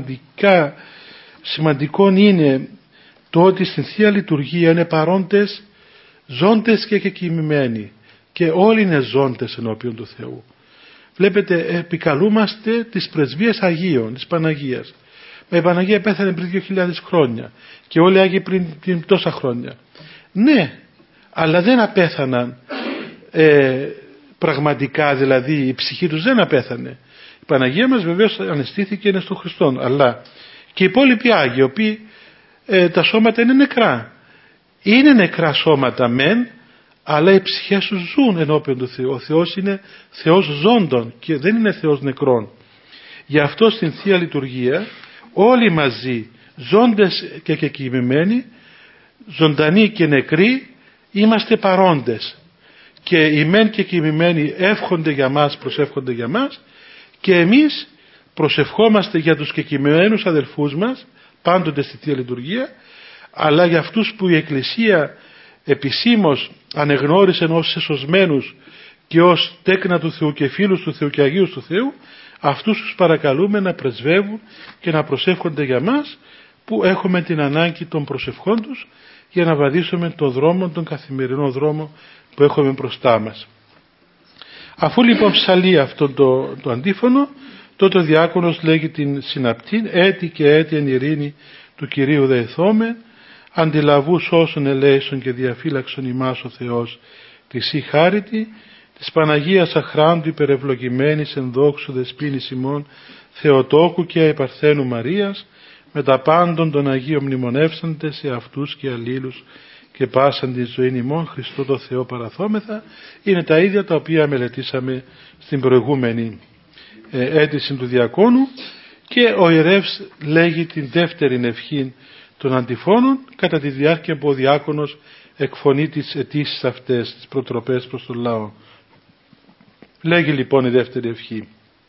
σημαντικό είναι το ότι στην Θεία Λειτουργία είναι παρόντες ζώντες και κεκοιμημένοι, και όλοι είναι ζώντες ενώπιον του Θεού. Βλέπετε, επικαλούμαστε τις πρεσβείες Αγίων της Παναγίας. Μα η Παναγία πέθανε πριν 2.000 χρόνια και όλοι οι Άγιοι πριν τόσα χρόνια. Ναι, αλλά δεν απέθαναν πραγματικά, δηλαδή η ψυχή τους δεν απέθανε. Η Παναγία μας βεβαίως αναισθήθηκε, είναι στον Χριστόν, αλλά και οι υπόλοιποι Άγιοι, οι οποίοι τα σώματα είναι νεκρά. Είναι νεκρά σώματα μεν, αλλά οι ψυχές τους ζουν ενώπιον του Θεού. Ο Θεός είναι Θεός ζώντων και δεν είναι Θεός νεκρών. Γι' αυτό στην Θεία Λειτουργία όλοι μαζί, ζώντες και κεκοιμημένοι, ζωντανοί και νεκροί, είμαστε παρόντες. Και οι μεν και κεκοιμημένοι εύχονται για μας, προσεύχονται για μας, και εμείς προσευχόμαστε για τους κεκοιμημένους αδελφούς μας, πάντοτε στη Θεία Λειτουργία, αλλά για αυτούς που η Εκκλησία επισήμως ανεγνώρισε ως εσωσμένους και ως τέκνα του Θεού και φίλους του Θεού και Αγίους του Θεού, αυτούς τους παρακαλούμε να πρεσβεύουν και να προσεύχονται για μας, που έχουμε την ανάγκη των προσευχών τους για να βαδίσουμε τον δρόμο, τον καθημερινό δρόμο που έχουμε μπροστά μας. Αφού λοιπόν ψαλεί αυτό το αντίφωνο, τότε ο διάκονος λέγει την συναπτή, έτη και έτη εν ειρήνη του Κυρίου δεηθόμεν, αντιλαβούς όσων ελέησον και διαφύλαξον ημάς ο Θεός της ή χάριτη, της Παναγίας αχράντου υπερευλογημένης εν δόξου δεσποίνης ημών Θεοτόκου και Αϊπαρθένου Μαρίας, με τα πάντων των Αγίων μνημονεύσαντες σε αυτούς και αλλήλους και πάσαν τη ζωή ημών Χριστό το Θεό παραθόμεθα. Είναι τα ίδια τα οποία μελετήσαμε στην προηγούμενη αίτηση του Διακόνου, και ο ιερεύς λέγει την δεύτερη ευχή των αντιφώνων κατά τη διάρκεια που ο Διάκονος εκφωνεί τις αιτήσεις αυτές, τις προτροπές προς τον λαό. Λέγει λοιπόν η δεύτερη ευχή: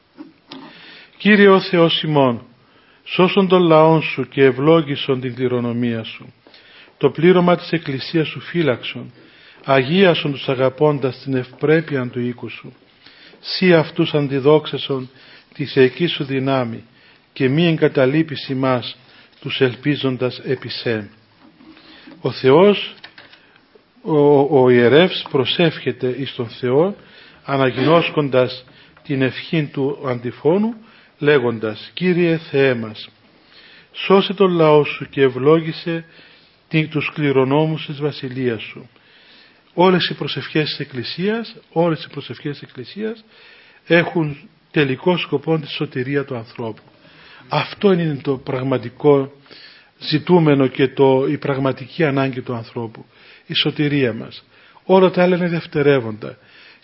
Κύριε ο Θεός ημών, σώσον τον λαόν σου και ευλόγησον την κληρονομία σου. Το πλήρωμα της Εκκλησίας σου φύλαξον, αγίασον τους αγαπώντας την ευπρέπεια του οίκου σου. Σύ αυτούς αντιδόξεσον τη θεϊκή σου δυνάμει και μη εγκαταλείπεις ημάς τους ελπίζοντας επί σε. Ο Θεός, ο ιερεύς προσεύχεται εις τον Θεό, αναγινώσκοντας την ευχή του αντιφώνου, λέγοντας: Κύριε Θεέ μας, σώσε τον λαό σου και ευλόγησε τους κληρονόμους της βασιλείας σου. Όλες οι προσευχές της Εκκλησίας, έχουν τελικό σκοπό τη σωτηρία του ανθρώπου. Αυτό είναι το πραγματικό ζητούμενο και η πραγματική ανάγκη του ανθρώπου. Η σωτηρία μας. Όλα τα άλλα είναι δευτερεύοντα.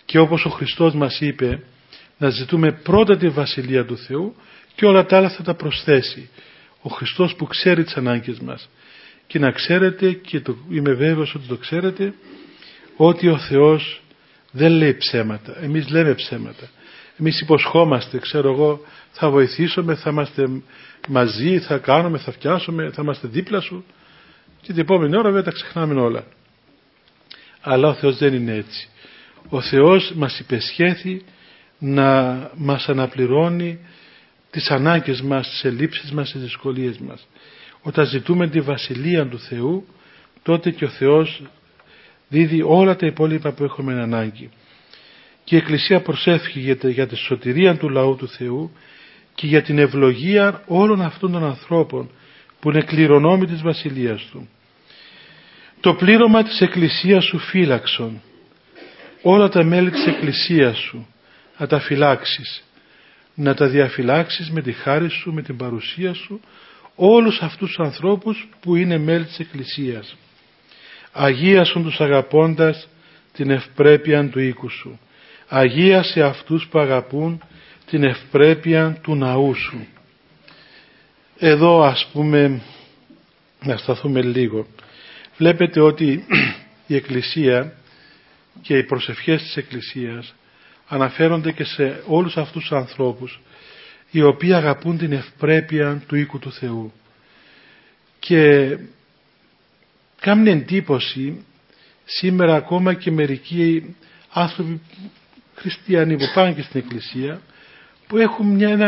Και όπως ο Χριστός μας είπε, να ζητούμε πρώτα τη Βασιλεία του Θεού και όλα τα άλλα θα τα προσθέσει. Ο Χριστός που ξέρει τις ανάγκες μας. Και να ξέρετε, και είμαι βέβαιος ότι το ξέρετε, ότι ο Θεός δεν λέει ψέματα. Εμείς λέμε ψέματα. Εμείς υποσχόμαστε, ξέρω εγώ, θα βοηθήσουμε, θα είμαστε μαζί, θα κάνουμε, θα φτιάσουμε, θα είμαστε δίπλα σου, και την επόμενη ώρα βέβαια τα ξεχνάμε όλα. Αλλά ο Θεός δεν είναι έτσι. Ο Θεός μας υπεσχέθη να μας αναπληρώνει τις ανάγκες μας, τις ελλείψεις μας, τις δυσκολίες μας. Όταν ζητούμε τη Βασιλεία του Θεού, τότε και ο Θεός δίδει όλα τα υπόλοιπα που έχουμε ανάγκη. Και η Εκκλησία προσεύχει για τη σωτηρία του λαού του Θεού και για την ευλογία όλων αυτών των ανθρώπων που είναι κληρονόμοι της Βασιλείας Του. Το πλήρωμα της Εκκλησίας Σου φύλαξον, όλα τα μέλη της Εκκλησίας Σου να τα φυλάξεις, να τα διαφυλάξεις με τη χάρη Σου, με την παρουσία Σου, όλους αυτούς τους ανθρώπους που είναι μέλη της Εκκλησίας. Αγίασον τους αγαπώντας την ευπρέπεια του οίκου Σου. Αγίασε αυτούς που αγαπούν την ευπρέπεια του ναού Σου. Εδώ ας πούμε να σταθούμε λίγο. Βλέπετε ότι η Εκκλησία και οι προσευχές της Εκκλησίας αναφέρονται και σε όλους αυτούς τους ανθρώπους οι οποίοι αγαπούν την ευπρέπεια του οίκου του Θεού. Και κάνει εντύπωση σήμερα ακόμα και μερικοί άνθρωποι χριστιανοί που πάνε και στην Εκκλησία, που έχουν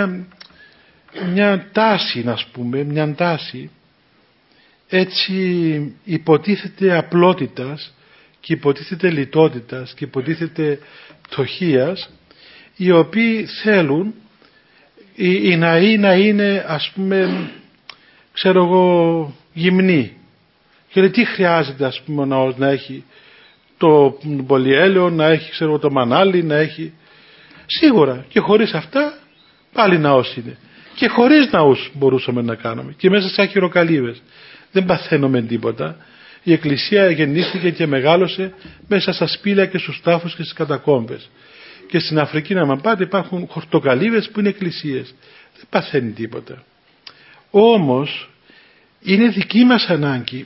μια τάση, να πούμε, μια τάση έτσι υποτίθεται απλότητας και υποτίθεται λιτότητας και υποτίθεται πτωχίας, οι οποίοι θέλουν οι ναοί να είναι, ας πούμε, ξέρω εγώ, γυμνοί. Και τι χρειάζεται, ας πούμε, ο ναός να έχει το πολυέλαιο, να έχει, ξέρω, το μανάλι, να έχει. Σίγουρα και χωρίς αυτά πάλι ναός είναι. Και χωρίς ναούς μπορούσαμε να κάνουμε. Και μέσα σε αχυροκαλύβες. Δεν παθαίνουμε τίποτα. Η Εκκλησία γεννήθηκε και μεγάλωσε μέσα στα σπήλαια και στους τάφους και στις κατακόμβες. Και στην Αφρική, να πάτε, υπάρχουν χορτοκαλύβες που είναι εκκλησίες. Δεν παθαίνει τίποτα. Όμως είναι δική μας ανάγκη,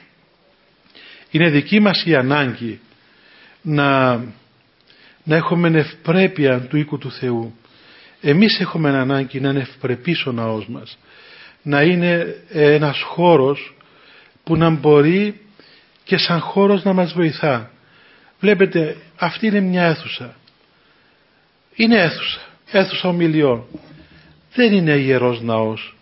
είναι δική μας η ανάγκη να έχουμε ευπρέπεια του οίκου του Θεού. Εμείς έχουμε ανάγκη να είναι ευπρεπής ο ναός μας, να είναι ένας χώρος που να μπορεί και σαν χώρος να μας βοηθά. Βλέπετε, αυτή είναι μια αίθουσα. Είναι αίθουσα ομιλιών. Δεν είναι ιερός ναός.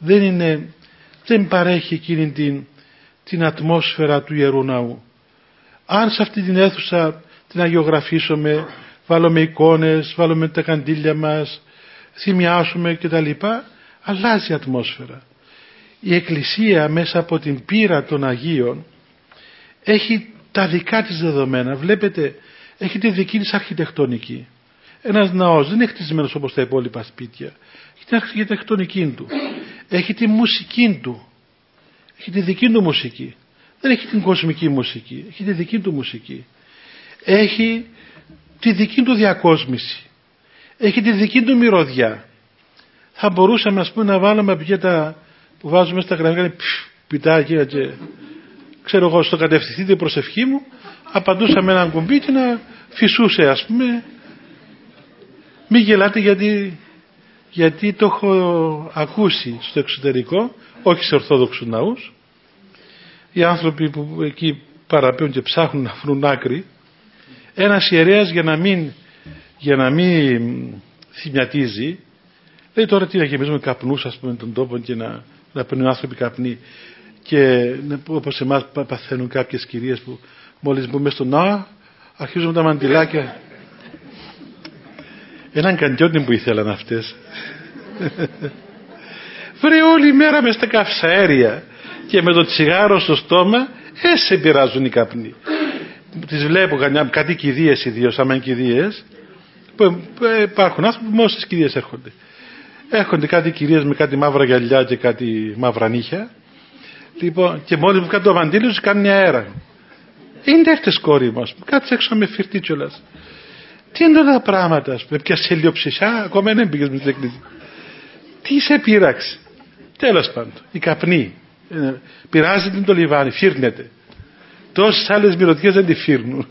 Δεν παρέχει εκείνη την ατμόσφαιρα του ιερού ναού. Αν σε αυτή την αίθουσα την αγιογραφήσουμε, βάλουμε εικόνες, βάλουμε τα καντήλια μας, θυμιάσουμε κτλ., αλλάζει η ατμόσφαιρα. Η Εκκλησία μέσα από την πείρα των Αγίων έχει τα δικά της δεδομένα. Βλέπετε, έχει τη δική της αρχιτεκτονική. Ένας ναός δεν είναι χτισμένος όπως τα υπόλοιπα σπίτια. Έχει την αρχιτεκτονική του. Έχει τη μουσική του. Έχει τη δική του μουσική. Δεν έχει την κοσμική μουσική. Έχει τη δική του μουσική. Έχει τη δική του διακόσμηση. Έχει τη δική του μυρωδιά. Θα μπορούσαμε, ας πούμε, να βάλουμε πιέτα που βάζουμε στα γραφεία, πιτάκια και ξέρω εγώ, στο κατευθυνθεί την προσευχή μου, απαντούσαμε έναν κουμπί και να φυσούσε, ας πούμε. Μη γελάτε γιατί το έχω ακούσει στο εξωτερικό, όχι σε ορθόδοξους ναούς. Οι άνθρωποι που εκεί παραπέουν και ψάχνουν να βρουν άκρη, ένας ιερέας για να μην θυμιατίζει, λέει τώρα τι να γεμίζουμε καπνούς, ας πούμε, τον τόπο και να παίρνουν άνθρωποι καπνοί. Και όπως εμάς παθαίνουν κάποιες κυρίες που μόλις μπούμε στο ναό αρχίζουν τα μαντιλάκια. Έναν καντιόνι που ήθελαν αυτές. Βρε, όλη μέρα μες στα καυσαέρια και με το τσιγάρο στο στόμα σε πειράζουν οι καπνοί. Τις βλέπω κάτι κηδείες, ιδίως άμα είναι κηδείες, που υπάρχουν άνθρωποι που μόνο στις κηδείες έρχονται. Έρχονται κάτι κυρίες με κάτι μαύρα γυαλιά και κάτι μαύρα νύχια. Λοιπόν, και μόλις μου κάνει το μαντίλι τους κάνει αέρα. Είναι έρθες κόρη μας, κάτσε έξω με φυρτή κιόλας. Τι είναι τα πράγματα, ας πούμε, πιάσε λιοψυχιά, ακόμα δεν πήγες με την εκκλησία. Τι σε πείραξε. Τέλος πάντων, η καπνή. Πειράζεται το λιβάνι, φύρνεται. Τόσες άλλες μυρωδιές δεν τη φύρνουν.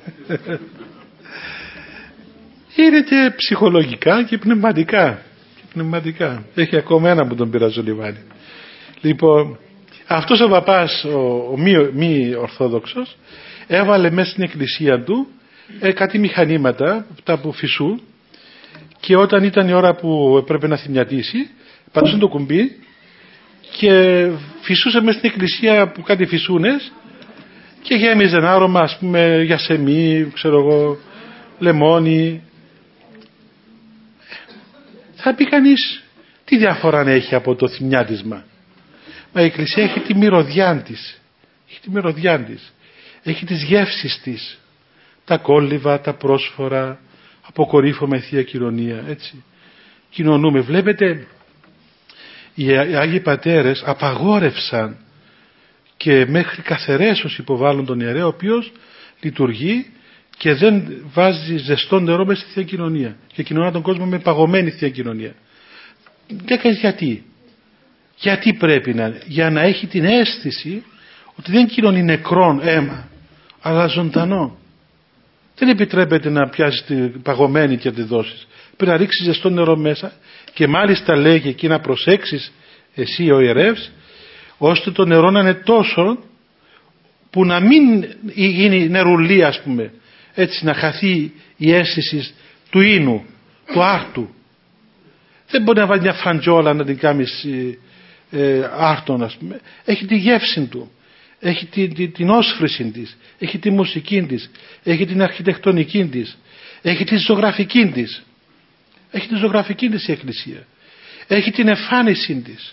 Είναι και ψυχολογικά και πνευματικά. Έχει ακόμα ένα που τον πειράζει το λιβάνι. Λοιπόν, αυτός ο παπάς, ο μη ορθόδοξος, έβαλε μέσα στην εκκλησία του κάτι μηχανήματα, τα που φυσούν, και όταν ήταν η ώρα που έπρεπε να θυμιατίσει, πατούσε το κουμπί και φυσούσε μέσα στην εκκλησία που κάτι φυσούνες και γέμιζε ένα άρωμα, ας πούμε, γιασεμί, ξέρω εγώ, λεμόνι. Θα πει κανείς, τι διαφορά έχει από το θυμιάτισμα. Μα η εκκλησία έχει τη μυρωδιά της. Έχει τις γεύσεις της. Τα κόλληβα, τα πρόσφορα, αποκορύφωμα η Θεία Κοινωνία, έτσι. Κοινωνούμε. Βλέπετε, οι Άγιοι Πατέρες απαγόρευσαν και μέχρι καθερέσως υποβάλλουν τον ιερέα, ο οποίος λειτουργεί και δεν βάζει ζεστό νερό μέσα στη Θεία Κοινωνία και κοινωνά τον κόσμο με παγωμένη Θεία Κοινωνία. Γιατί πρέπει να είναι? Για να έχει την αίσθηση ότι δεν κοινωνεί νεκρόν αίμα, αλλά ζωντανό. Δεν επιτρέπεται να πιάσεις την παγωμένη και να τη δώσεις. Πρέπει να ρίξεις ζεστό νερό μέσα, και μάλιστα λέγει εκεί να προσέξεις εσύ ο ιερεύς, ώστε το νερό να είναι τόσο που να μην γίνει νερουλή, ας πούμε, έτσι, να χαθεί η αίσθηση του ίνου, του άρτου. Δεν μπορεί να βάλει μια φραντζόλα να την κάνεις άρτον, ας πούμε. Έχει τη γεύση του, έχει την όσφρηση της, έχει τη μουσική της, έχει την αρχιτεκτονική της, έχει τη ζωγραφική της. Έχει τη ζωγραφική της η Εκκλησία. Έχει την εμφάνιση της.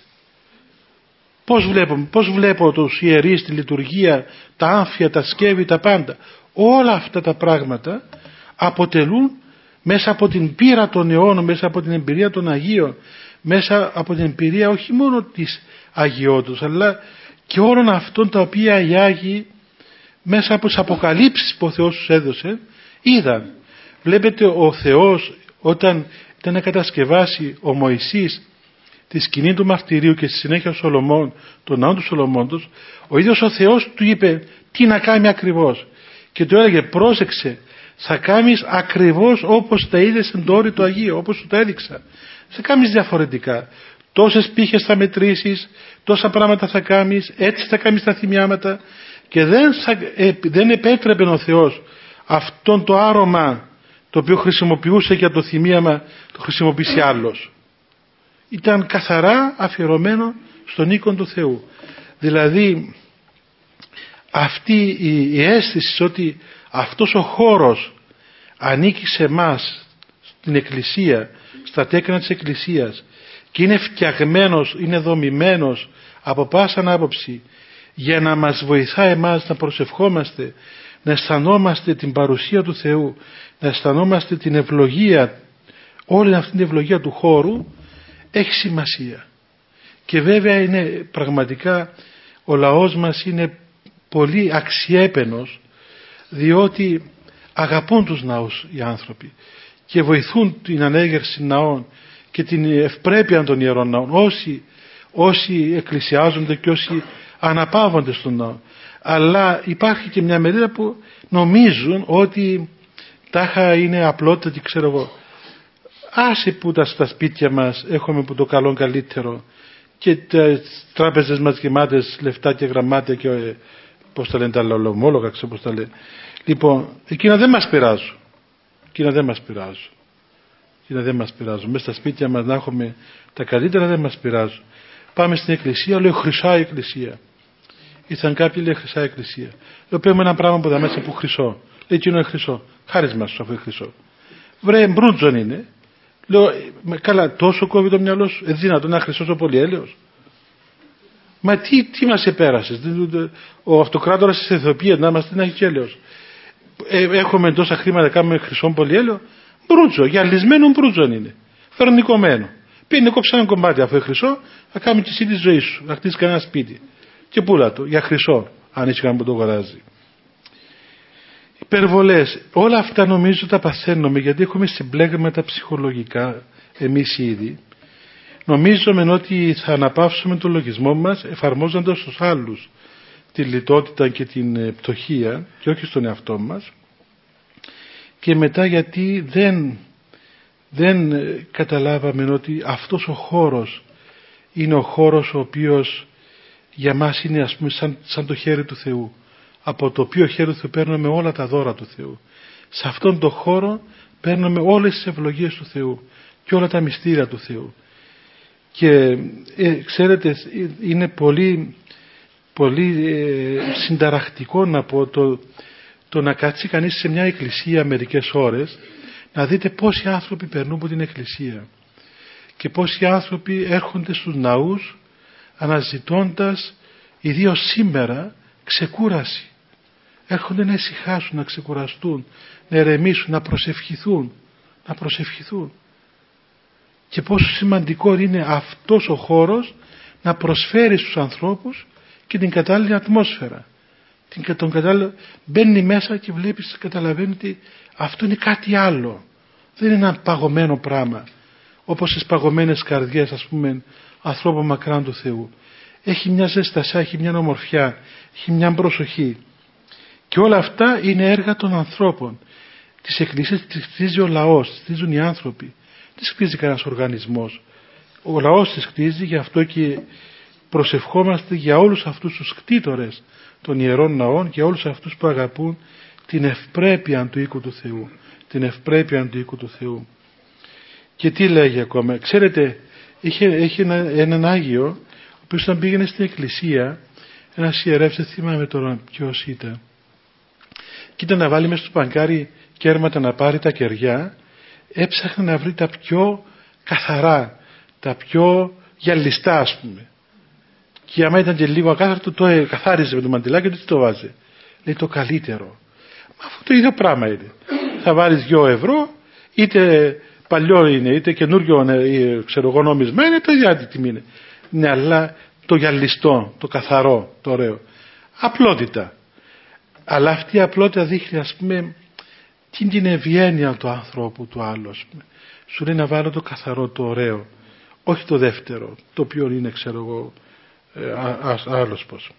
Πώς βλέπω τους ιερείς, τη λειτουργία, τα άμφια, τα σκεύη, τα πάντα. Όλα αυτά τα πράγματα αποτελούν, μέσα από την πείρα των αιώνων, μέσα από την εμπειρία των Αγίων, μέσα από την εμπειρία όχι μόνο της αγιότητας, αλλά και όλων αυτών τα οποία οι Άγιοι μέσα από τις αποκαλύψεις που ο Θεός τους έδωσε είδαν. Βλέπετε, ο Θεός όταν ήταν να κατασκευάσει ο Μωυσής τη σκηνή του μαρτυρίου και στη συνέχεια ο Σολομών, τον ναό του Σολομώντος, ο ίδιος ο Θεός του είπε τι να κάνει ακριβώς, και του έλεγε πρόσεξε, θα κάνεις ακριβώς όπως τα είδες εν το όρη του Αγίου, όπως σου τα έδειξα. Θα κάνεις διαφορετικά. Τόσες πύχες θα μετρήσεις, τόσα πράγματα θα κάνεις, έτσι θα κάνεις τα θυμιάματα, και δεν επέτρεπε ο Θεός αυτόν το άρωμα το οποίο χρησιμοποιούσε για το θυμίαμα, το χρησιμοποιήσει άλλος. Ήταν καθαρά αφιερωμένο στον οίκον του Θεού. Δηλαδή αυτή η αίσθηση ότι αυτός ο χώρος ανήκει σε εμάς, στην Εκκλησία, στα τέκνα της Εκκλησίας, και είναι φτιαγμένος, είναι δομημένος από πάσαν άποψη για να μας βοηθά εμάς να προσευχόμαστε, να αισθανόμαστε την παρουσία του Θεού, να αισθανόμαστε την ευλογία, όλη αυτή την ευλογία του χώρου, έχει σημασία. Και βέβαια είναι πραγματικά, ο λαός μας είναι πολύ αξιέπαινος, διότι αγαπούν τους ναούς οι άνθρωποι και βοηθούν την ανέγερση ναών και την ευπρέπεια των ιερών ναών, όσοι εκκλησιάζονται και όσοι αναπαύονται στον ναό. Αλλά υπάρχει και μια μερίδα που νομίζουν ότι τάχα είναι απλότητα και ξέρω εγώ. Άσε που στα σπίτια μας έχουμε που το καλό καλύτερο και τις τράπεζες μας γεμάτες λεφτά και γραμμάτια και πώς τα λένε τα ομόλογα, ξέρω πώς τα λένε. Λοιπόν, εκείνα δεν μας πειράζουν. Εκείνα δεν μας πειράζουν. Μέσα στα σπίτια μας να έχουμε τα καλύτερα δεν μας πειράζουν. Πάμε στην εκκλησία, λέω χρυσά η εκκλησία. Ήρθαν κάποιοι, λέει χρυσά η εκκλησία. Λέω παίρνουμε ένα πράγμα από τα μέσα που χρυσό. Λέει εκείνο είναι χρυσό. Χάρισμα σου αφού είναι χρυσό. Βρε, μπρούτζον είναι. Λέω, καλά, τόσο κόβει το μυαλό σου. Δυνατόν να χρυσό ο πολυέλαιος. Μα τι μας επέρασες. Ο αυτοκράτορας της Αιθιοπίας να είμαστε να έχει έλεος. Έχουμε τόσα χρήματα, κάνουμε χρυσό πολυέλαιο. Μπρούτζο, γυαλισμένο μπρούτζον είναι. Φερνικωμένο. Πήγαινε κόψε ένα κομμάτι αφού είναι χρυσό, θα κάνει και εσύ τη ζωή σου. Να χτίσει κανένα σπίτι. Και πούλα το, για χρυσό, αν έχει κανένα που το αγοράζει. υπερβολές. Όλα αυτά νομίζω τα παθαίνουμε γιατί έχουμε συμπλέγματα ψυχολογικά εμείς ήδη. Νομίζουμε ότι θα αναπαύσουμε τον λογισμό μας εφαρμόζοντας στους άλλους τη λιτότητα και την πτωχία και όχι στον εαυτό μας, και μετά γιατί δεν καταλάβαμε ότι αυτός ο χώρος είναι ο χώρος ο οποίος για μας είναι, ας πούμε, σαν το χέρι του Θεού, από το οποίο χέρι του Θεού παίρνουμε όλα τα δώρα του Θεού. Σε αυτόν τον χώρο παίρνουμε όλες τις ευλογίες του Θεού και όλα τα μυστήρια του Θεού. Και ξέρετε, είναι πολύ συνταρακτικό να πω το να κάτσει κανείς σε μια εκκλησία μερικές ώρες, να δείτε πόσοι άνθρωποι περνούν από την εκκλησία και πόσοι άνθρωποι έρχονται στους ναούς αναζητώντας, ιδίως σήμερα, ξεκούραση. Έρχονται να ησυχάσουν, να ξεκουραστούν, να ερεμήσουν, να προσευχηθούν. Και πόσο σημαντικό είναι αυτός ο χώρος να προσφέρει στους ανθρώπους και την κατάλληλη ατμόσφαιρα. Μπαίνει μέσα και βλέπεις, καταλαβαίνει ότι αυτό είναι κάτι άλλο. Δεν είναι ένα παγωμένο πράγμα, όπως στις παγωμένες καρδιές, ας πούμε, ανθρώπων μακράν του Θεού. Έχει μια ζεστασιά, έχει μια ομορφιά, έχει μια προσοχή. Και όλα αυτά είναι έργα των ανθρώπων. Τις εκκλησίες τις χτίζει ο λαός, τις χτίζουν οι άνθρωποι. Δεν χτίζει κανένας οργανισμός. Ο λαός τις χτίζει, γι' αυτό και προσευχόμαστε για όλους αυτούς τους κτήτορες των ιερών ναών, για όλους αυτούς που αγαπούν την ευπρέπεια του οίκου του Θεού. Την ευπρέπεια του οίκου του Θεού. Και τι λέγει ακόμα? Ξέρετε, είχε έναν Άγιο, ο οποίος όταν πήγαινε στην εκκλησία, ένας ιερεύς, δεν θυμάμαι τώρα ποιος ήταν, και ήταν να βάλει μέσα στο παγκάρι κέρματα να πάρει τα κεριά, έψαχνε να βρει τα πιο καθαρά, τα πιο γυαλιστά, ας πούμε. Και άμα ήταν και λίγο ακάθαρτο, το καθάριζε με το μαντιλάκι του, το βάζε. Λέει το καλύτερο. Μα αυτό το ίδιο πράγμα είναι. Θα βάλεις 2 ευρώ, είτε παλιό είναι, είτε καινούριο, ξέρω εγώ, νόμισμα είναι, το ίδιο τιμή είναι. Ναι, αλλά το γυαλιστό, το καθαρό, το ωραίο. Απλότητα. Αλλά αυτή η απλότητα δείχνει, ας πούμε, την ευγένεια του ανθρώπου του άλλου, ας πούμε. Σου λέει να βάλω το καθαρό, το ωραίο, όχι το δεύτερο, το οποίο είναι, ξέρω εγώ, άλλος πώς.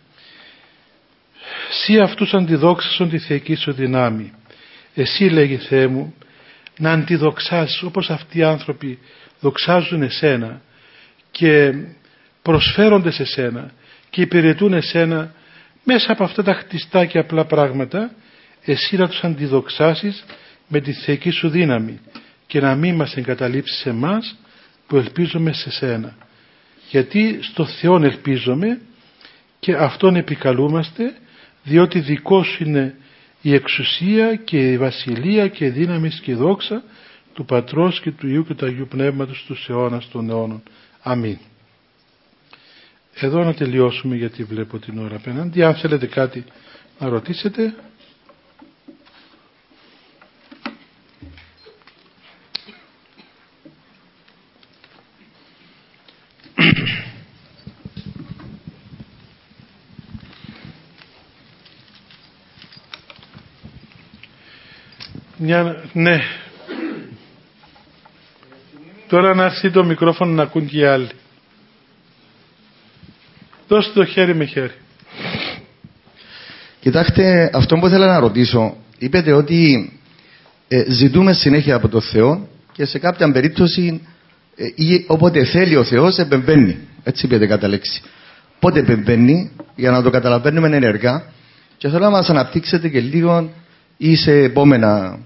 Συ αυτούς αντιδόξασον τη θεϊκή σου δυνάμει. Εσύ, λέγει Θεέ μου, να αντιδοξάσεις όπως αυτοί οι άνθρωποι δοξάζουν εσένα και προσφέρονται σε σένα και υπηρετούν εσένα μέσα από αυτά τα χτιστά και απλά πράγματα. Εσύ να τους αντιδοξάσεις με τη θεϊκή σου δύναμη και να μην μας εγκαταλείψεις εμάς που ελπίζουμε σε σένα. Γιατί στο Θεόν ελπίζουμε και Αυτόν επικαλούμαστε, διότι δικός σου είναι η εξουσία και η βασιλεία και η δύναμη και η δόξα του Πατρός και του Υιού και του Αγίου Πνεύματος στους αιώνας των αιώνων. Αμήν. Εδώ να τελειώσουμε, γιατί βλέπω την ώρα απέναντι. Αν θέλετε κάτι να ρωτήσετε. Ναι. Τώρα να έρθει το μικρόφωνο να ακούν και οι άλλοι. Δώστε το χέρι με χέρι. Κοιτάξτε, αυτό που ήθελα να ρωτήσω, είπετε ότι ζητούμε συνέχεια από τον Θεό και σε κάποια περίπτωση ή όποτε θέλει ο Θεός επεμβαίνει. Έτσι είπετε κατά λέξη. Πότε επεμβαίνει, για να το καταλαβαίνουμε ενεργά, και θέλω να μας αναπτύξετε και λίγο ή σε επόμενα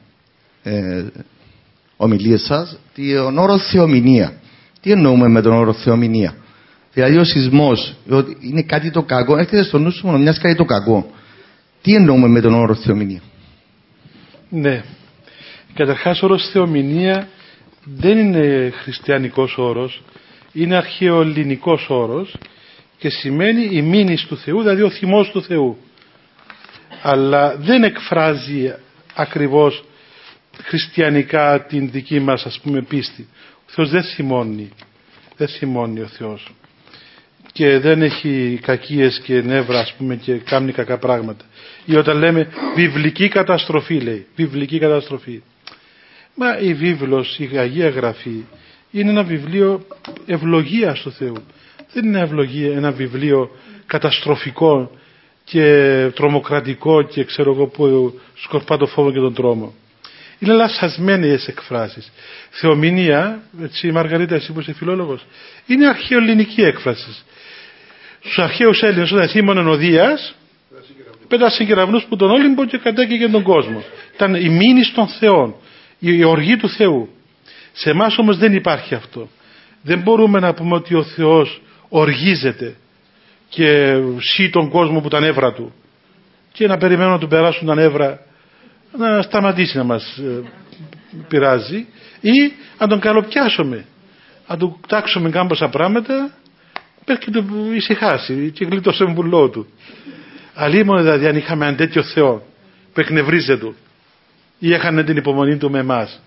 ομιλίες σας τον όρο θεομηνία. Τι εννοούμε με τον όρο θεομηνία? Δηλαδή ο σεισμός είναι κάτι το κακό, έρχεται στο νου σου μόνο μιας κάτι το κακό. Τι εννοούμε με τον όρο θεομηνία? Ναι, καταρχάς ο όρος θεομηνία δεν είναι χριστιανικός όρος, είναι αρχαιοελληνικός όρος και σημαίνει η μήνυση του Θεού, δηλαδή ο θυμός του Θεού, αλλά δεν εκφράζει ακριβώς χριστιανικά την δική μας, ας πούμε, πίστη. Ο Θεός δεν θυμώνει ο Θεός. και δεν έχει κακίες και νεύρα, ας πούμε, και κάνει κακά πράγματα. Ή όταν λέμε βιβλική καταστροφή, λέει, βιβλική καταστροφή. Μα η βίβλος, η Αγία Γραφή είναι ένα βιβλίο ευλογίας του Θεού. Δεν είναι ένα βιβλίο καταστροφικό και τρομοκρατικό και ξέρω εγώ που σκορπά το φόβο και τον τρόμο. Είναι λανθασμένες εκφράσεις. Θεομηνία, έτσι Μαργαρίτα, εσύ που είσαι φιλόλογος, είναι αρχαιοελληνική έκφραση. Στους αρχαίους Έλληνες όταν θύμωναν ο Δίας, πέτασε κεραυνούς που τον Όλυμπο και κατέκαιγε τον κόσμο. Ήταν η μήνυση των Θεών, η οργή του Θεού. Σε εμάς όμως δεν υπάρχει αυτό. Δεν μπορούμε να πούμε ότι ο Θεός οργίζεται και σύ τον κόσμο που τα νεύρα του και να περιμένουμε να του περάσουν τα νεύρα, να σταματήσει να μας πειράζει, ή να τον καλοπιάσουμε, να του τάξουμε κάμποσα πράγματα μέχρι και του ησυχάσει και γλιτώσει τον πουλό του. Αλλήμον δηλαδή αν είχαμε έναν τέτοιο Θεό που εκνευρίζεται ή έχανε την υπομονή του με εμάς.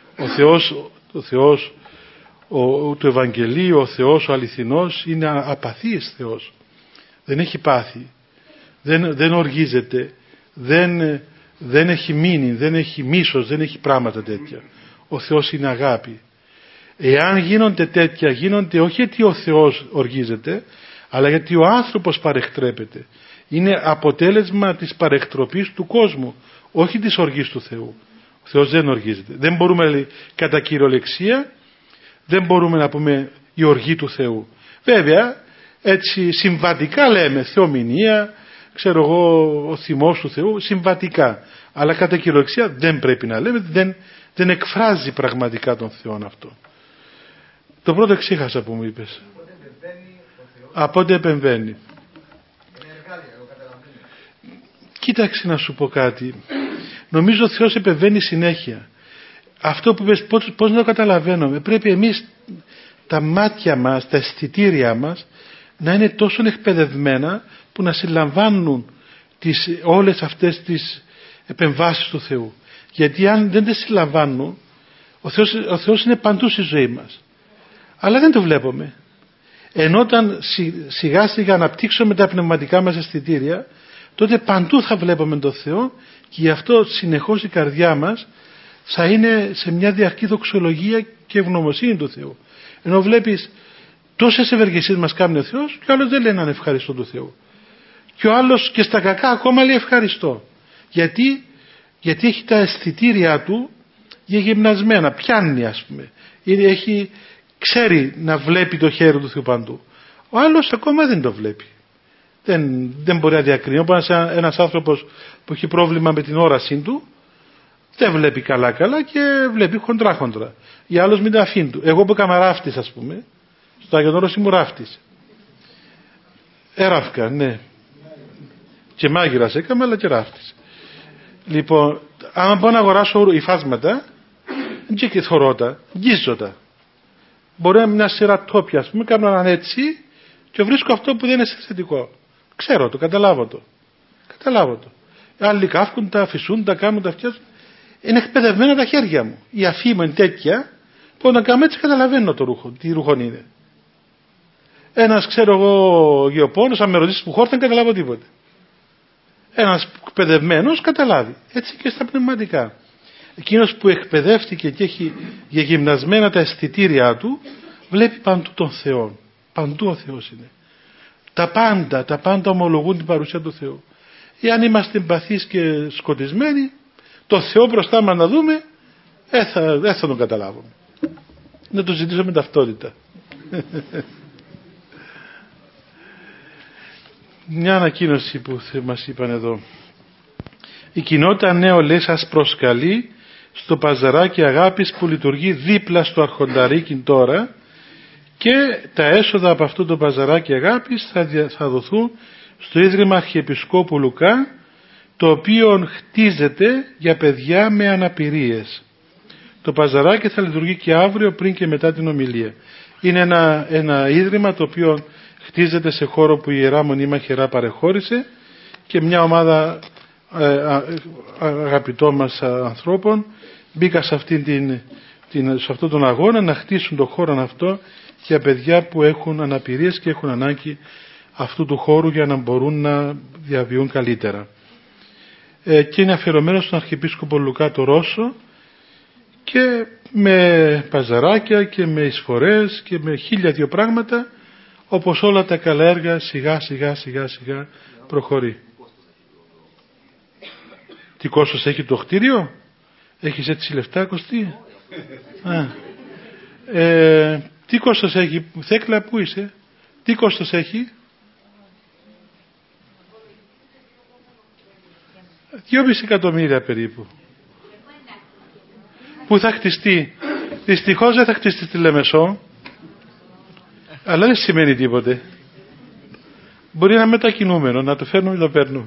Ο Θεός του Ευαγγελίου, ο Θεός ο αληθινός είναι απαθής Θεός. Δεν έχει πάθη, δεν οργίζεται, δεν έχει μείνει, δεν έχει μίσος, δεν έχει πράγματα τέτοια. Ο Θεός είναι αγάπη. Εάν γίνονται τέτοια, γίνονται όχι γιατί ο Θεός οργίζεται, αλλά γιατί ο άνθρωπος παρεκτρέπεται. Είναι αποτέλεσμα της παρεκτροπής του κόσμου, όχι της οργής του Θεού. Ο Θεός δεν οργίζεται. Δεν μπορούμε, λέει, κατά κυριολεξία, δεν μπορούμε να πούμε η οργή του Θεού. Βέβαια, έτσι συμβατικά λέμε θεομηνία, ξέρω εγώ, ο θυμός του Θεού, συμβατικά. Αλλά κατά κυριολεξία δεν πρέπει να λέμε, δεν εκφράζει πραγματικά τον Θεό αυτό. Το πρώτο εξήχασα που μου είπες. Από ό,τι επεμβαίνει. Κοίταξε να σου πω κάτι. Νομίζω ο Θεός επεμβαίνει συνέχεια. Αυτό που είπες, πώς να το καταλαβαίνουμε. Πρέπει εμείς τα μάτια μας, τα αισθητήριά μας να είναι τόσο εκπαιδευμένα που να συλλαμβάνουν όλες αυτές τις επεμβάσεις του Θεού. Γιατί αν δεν τις συλλαμβάνουν, ο Θεός είναι παντού στη ζωή μας. Αλλά δεν το βλέπουμε. Ενώ όταν σιγά σιγά αναπτύξουμε τα πνευματικά μας αισθητήρια, τότε παντού θα βλέπουμε τον Θεό και γι' αυτό συνεχώς η καρδιά μας θα είναι σε μια διαρκή δοξολογία και ευγνωμοσύνη του Θεού. Ενώ βλέπεις τόσες ευεργεσίες μας κάνει ο Θεός και ο άλλος δεν λέει έναν ευχαριστώ του Θεού. Και ο άλλος και στα κακά ακόμα λέει ευχαριστώ. Γιατί έχει τα αισθητήριά του γεμνασμένα, πιάνει ας πούμε. Ξέρει να βλέπει το χέρι του Θεού παντού. Ο άλλος ακόμα δεν το βλέπει. Δεν μπορεί να διακρίνει. Όπως ένας άνθρωπος που έχει πρόβλημα με την όρασή του, δεν βλέπει καλά και βλέπει χοντρά. Ή άλλος με την αφήν του. Εγώ που έκανα ράφτης, ας πούμε, στο Άγιον Όρος ήμουν ράφτης. Εράφκα, ναι. Και μάγειρας έκανα, αλλά και ράφτης. Λοιπόν, άμα πάω να αγοράσω υφάσματα, δεν και θωρώτα, γκίζωτα. Μπορεί να είναι μια σειρά τόπια, ας πούμε, κάνω έναν έτσι και βρίσκω αυτό που δεν είναι αισθητικό. Ξέρω το, καταλάβω το. Άλλοι καύκουν τα, φυσούν τα, κάνουν τα, φτιάζουν. Είναι εκπαιδευμένα τα χέρια μου. Η αφή μου είναι τέτοια που όταν κάνω έτσι καταλαβαίνω το ρούχο, τι ρούχο είναι. Ένας, ξέρω εγώ, γεωπόνος, αν με ρωτήσεις που χόρτα, δεν καταλάβω τίποτε. Ένας εκπαιδευμένος καταλάβει. Έτσι και στα πνευματικά. Εκείνος που εκπαιδεύτηκε και έχει γυμνασμένα τα αισθητήριά του, βλέπει παντού τον Θεό. Παντού ο Θεός είναι. Τα πάντα ομολογούν την παρουσία του Θεού. Εάν είμαστε εμπαθείς και σκοτισμένοι, το Θεό μπροστά μας να δούμε, δεν θα τον καταλάβουμε. Να το ζητήσω με ταυτότητα. Μια ανακοίνωση που μας είπαν εδώ. Η κοινότητα Νέο Λέει σας προσκαλεί στο παζαράκι αγάπης που λειτουργεί δίπλα στο Αρχονταρίκι τώρα, και τα έσοδα από αυτό το παζαράκι αγάπης θα δοθούν στο Ίδρυμα Αρχιεπισκόπου Λουκά, το οποίο χτίζεται για παιδιά με αναπηρίες. Το παζαράκι θα λειτουργεί και αύριο πριν και μετά την ομιλία. Είναι ένα ίδρυμα το οποίο χτίζεται σε χώρο που η Ιερά Μονή Μαχαιρά παρεχώρησε, και μια ομάδα αγαπητών μας ανθρώπων μπήκα σε αυτήν την σε αυτόν τον αγώνα να χτίσουν τον χώρο αυτό για παιδιά που έχουν αναπηρίες και έχουν ανάγκη αυτού του χώρου για να μπορούν να διαβιούν καλύτερα. Και είναι αφιερωμένο στον Αρχιεπίσκοπο Λουκά το Ρώσο και με παζαράκια και με εισφορές και με 1002 πράγματα, όπως όλα τα καλά έργα σιγά σιγά προχωρεί. Τι κόστος έχει το κτίριο? Έχεις έτσι λεφτά, Κωστή? Τι κόστος έχει? Θέκλα, πού είσαι? Τι κόστος έχει? 2,5 εκατομμύρια περίπου. Πού θα χτιστεί? Δυστυχώς δεν θα χτιστεί στη Λεμεσό, αλλά δεν σημαίνει τίποτε. Μπορεί να είναι μετακινούμενο, να το φέρνουμε ή το παίρνουμε.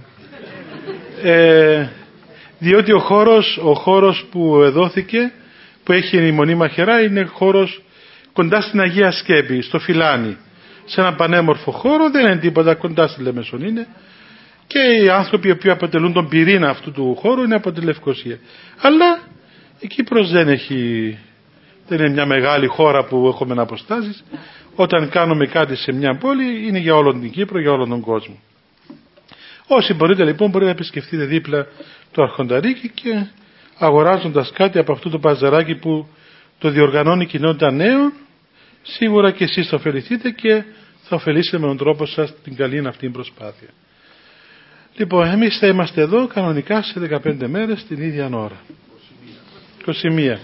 Διότι ο χώρος που δόθηκε, που έχει η Μονή Μαχαιρά, είναι χώρος κοντά στην Αγία Σκέπη, στο Φιλάνι. Σε ένα πανέμορφο χώρο, δεν είναι τίποτα, κοντά στη Λεμεσόν είναι. Και οι άνθρωποι οι οποίοι αποτελούν τον πυρήνα αυτού του χώρου είναι από τη Λευκοσία. Αλλά η Κύπρος δεν είναι μια μεγάλη χώρα που έχουμε αποστάσεις. Όταν κάνουμε κάτι σε μια πόλη είναι για όλον την Κύπρο, για όλον τον κόσμο. Όσοι μπορείτε λοιπόν μπορείτε να επισκεφτείτε δίπλα το Αρχονταρίκι και αγοράζοντας κάτι από αυτό το παζαράκι που το διοργανώνει η κοινότητα νέων, σίγουρα και εσείς θα ωφεληθείτε και θα ωφελήσετε με τον τρόπο σας την καλή αυτή προσπάθεια. Λοιπόν, εμείς θα είμαστε εδώ κανονικά σε 15 μέρες την ίδια ώρα. 21.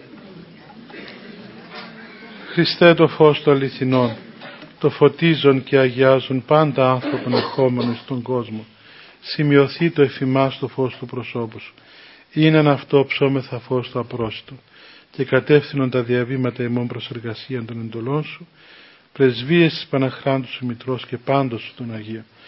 Χριστέ το φως των αληθινών, το φωτίζουν και αγιάζουν πάντα άνθρωπον ερχόμενοι στον κόσμο. Σημειωθεί το εφημάς το φως του προσώπου σου. Είναι ένα αυτό ψώμεθα φως το απρόσιτο και κατεύθυνον τα διαβήματα ημών προς εργασία των εντολών σου, πρεσβείες της Παναχράντου σου Μητρός και πάντως σου των Αγίων.